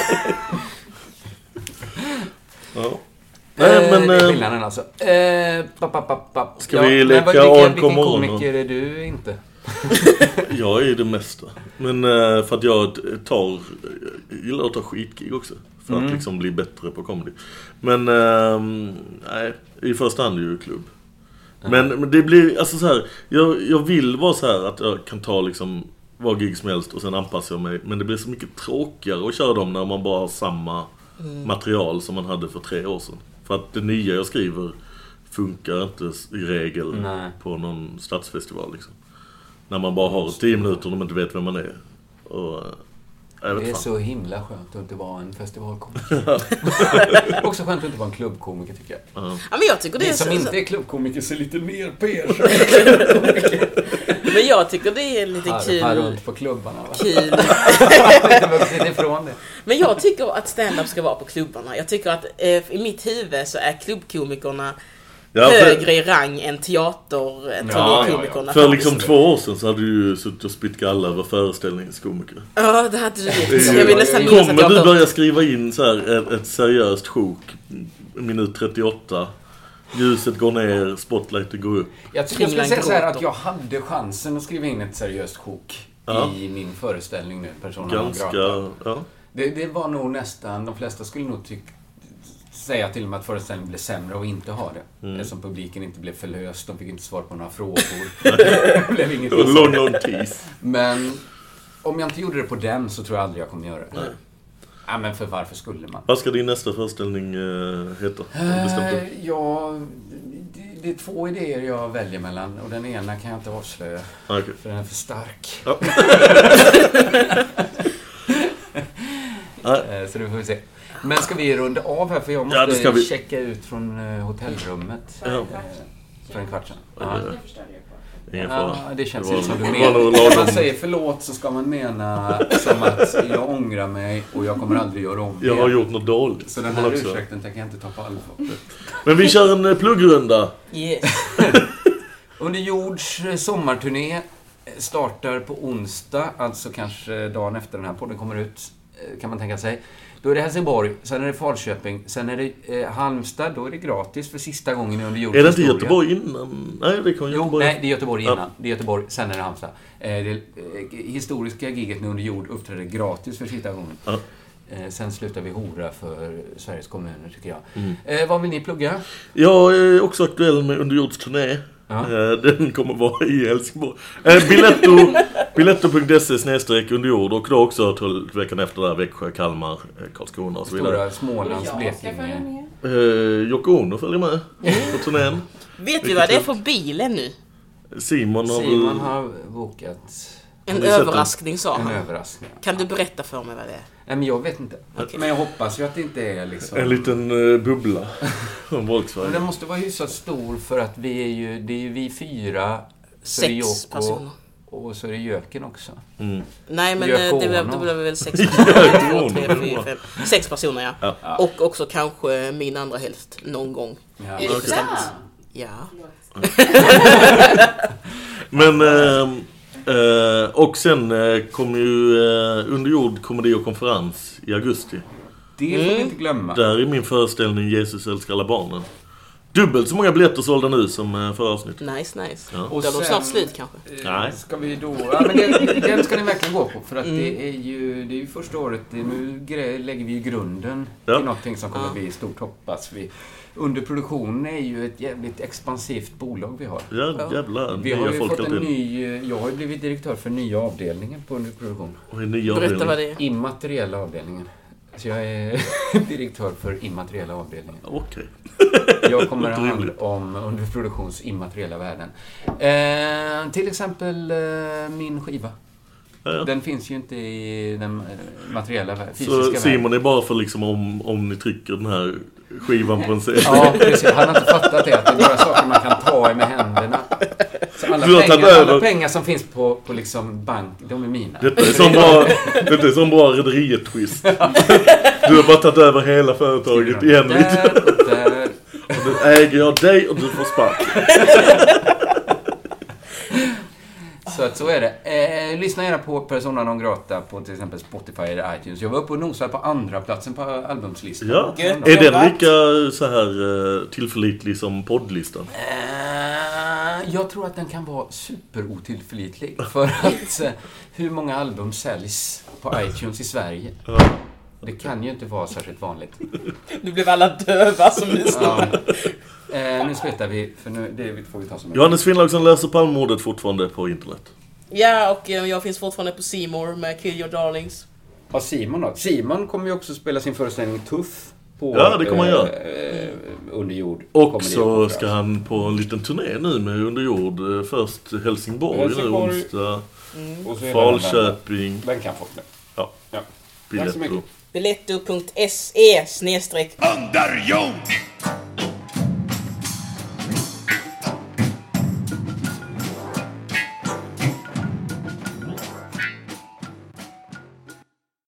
Ja. Nej, men, det är skillnaden alltså. Eh, pap, pap, pap, pap. Ska vi ja, leka vilken, A N K vilken morgon? komiker är du inte? Jag är det mesta. Men uh, för att jag tar gillar att ta skitgig också. För mm. att liksom bli bättre på comedy. Men uh, nej, i första hand är det ju klubb. Mm. Men, men det blir, alltså så här, jag, jag vill vara så här att jag kan ta liksom vad gig som helst och sen anpassar jag mig. Men det blir så mycket tråkigare att köra dem när man bara har samma mm. material som man hade för tre år sedan. För att det nya jag skriver funkar inte i regel Nej. på någon stadsfestival liksom. När man bara har tio minuter och de inte vet vem man är. Och, jag vet det är fan. så himla skönt att inte vara en festivalkomiker. Också skönt att inte vara en klubbkomiker, tycker jag. Uh-huh. Ja, men jag tycker det Ni är som så, inte är klubbkomiker ser lite mer på er. Men jag tycker det är lite här, kul. Här runt på klubbarna. Va? Kul. ifrån det. Men jag tycker att stand-up ska vara på klubbarna. Jag tycker att eh, i mitt huvud så är klubbkomikerna ja, för... högre i rang än teater ja, ja, ja. För liksom två år sedan så hade du ju suttit och spitt galla över föreställningskomiker. Ja, det hade du vet. Jag vill nästan minnas att jag du börja skriva in så här ett, ett seriöst sjok minut trettioåtta. Ljuset går ner, spotlighten går upp. Jag skulle jag säga så här att jag hade chansen att skriva in ett seriöst sjok ja. i min föreställning nu, Persona Ganska, ja. det, det var nog nästan, de flesta skulle nog tycka säga till och med att föreställningen blev sämre och inte ha det. Mm. Eftersom publiken inte blev förlöst, de fick inte svar på några frågor. Det blev inget. Long, long tease. Men om jag inte gjorde det på den så tror jag aldrig jag kommer göra det. Nej. Ja, men för varför skulle man? Vad ska din nästa föreställning uh, heta? Uh, ja, det, det är två idéer jag väljer mellan. Och den ena kan jag inte avslöja. Okay. För den är för stark. Ja. uh, så det får vi se. Men ska vi runda av här? För jag måste ja, checka ut från uh, hotellrummet. Ja. Uh, för en kvart sedan. Ja. Ja, det känns det som du menar. När man säger förlåt så ska man mena som att jag ångrar mig och jag kommer aldrig göra om det. Jag har gjort något dåligt. Så den här ursäkten tänker jag inte ta på allvar. Men vi kör en pluggrunda. Yes. Under jords sommarturné startar på onsdag, alltså kanske dagen efter den här podden kommer ut, kan man tänka sig. Då är det Helsingborg, sen är det Falköping, sen är det eh, Halmstad, då är det gratis för sista gången under jordens Är det inte Göteborg innan? Nej, det kan Göteborg. Jo, nej, det är Göteborg innan. Ja. Det är Göteborg, sen är det Halmstad. Eh, det eh, historiska giget nu under jord uppträder gratis för sista gången. Ja. Eh, sen slutar vi hora för Sveriges kommuner, tycker jag. Mm. Eh, vad vill ni plugga? Jag är också aktuell med underjordsturné. Ja. Den kommer vara i Helsingborg. Eh, Biletto Biletto punkt se snedstreck underjord och då också till veckan efter där Växjö, Kalmar, Karlskrona och så vidare. Stora Smålands, Blekinge. Eh, Yoko Ono följer med på turnén. Vet vi vad det är för bilen nu? Simon har Simon väl... har bokat En överraskning sa en han. överraskning. Kan du berätta för mig vad det är? Nej, men jag vet inte. Okej. Men jag hoppas ju att det inte är liksom... En liten uh, bubbla från Men Volkswagen. den måste vara hyfsat stor för att vi är ju... Det är ju vi fyra. Så är det Sex Yoko, personer. och så är det Jöken också. Mm. Nej, men Yoko eh, det blev, Ono. det blev väl sex personer. Ono. Två, tre, fyra, fem. Sex personer, ja. Ja. Och också kanske min andra hälft någon gång. Ja. Är det Okej. sant? Ja. Men... Eh, eh, och sen eh, kommer ju eh, Underjord komedi och konferens i augusti. Det får vi inte glömma. Där är min föreställning Jesus älskar alla barnen. Dubbelt så många biljetter sålda nu som eh, förra avsnitt. Nice, nice. Ja. Och Då är de sen- snart slut kanske. Nej. Ska vi då... Ja, men den, den ska ni verkligen gå på. För att det är ju, det är ju första året. Det, nu gre- lägger vi ju grunden Ja. till någonting som kommer Ja. bli stort, hoppas vi. Underproduktion är ju ett jävligt expansivt bolag vi har. Ja, jävlar. Vi har Nya ju folk fått en alltid. ny... Jag har ju blivit direktör för nya avdelningen på underproduktion. Och en nya Berätta avdelning. vad det är. Immateriella avdelningen. Så jag är direktör för immateriella avdelningen. Okej. Jag kommer att ha hand Rimligt. om underproduktions immateriella värden. Eh, till exempel eh, min skiva. Ja, ja. Den finns ju inte i den eh, materiella världen. Så Simon är bara för liksom om, om ni trycker den här skivan på en C D. Ja, precis. Han har inte fattat det. Att det är bara saker man kan ta i med händerna. Så alla, Du har tagit pengar, alla över. pengar som finns på, på liksom bank, de är mina. Detta är sån bra, detta är sån bra rederiet-twist. Du har bara tagit över hela företaget igen lite. Där och där. Och då äger jag dig och du får spark. Så att så är det. Eh, lyssna gärna på Persona non grata på till exempel Spotify eller iTunes. Jag var uppe och nosade på andra platsen på albumslistan. Ja. Gött. Är den lika så här eh, tillförlitlig som poddlistan? Eh, jag tror att den kan vara superotillförlitlig. För att eh, hur många album säljs på iTunes i Sverige? Ja. Det kan ju inte vara särskilt vanligt. Nu blev alla döva som lyssnar. Ja. Eh, nu slutar vi, för nu det får vi ta som en... Johannes Finnlaugsson läser Palmemordet fortfarande på internet. Ja, och eh, jag finns fortfarande på C More med Kill Your Darlings. Ja, Simon då. Simon kommer ju också spela sin föreställning Tuff på Ja, det kommer han göra. eh, Underjord. Och Komedi så konferens. ska han på en liten turné nu med Underjord. Eh, Först Helsingborg, Helsingborg. nu onsdag. Och så är det den där. Falköping. Den kan folk nu. Ja, Ja. Tack så mycket. Biletto. Biletto punkt se snedstreck Under jord!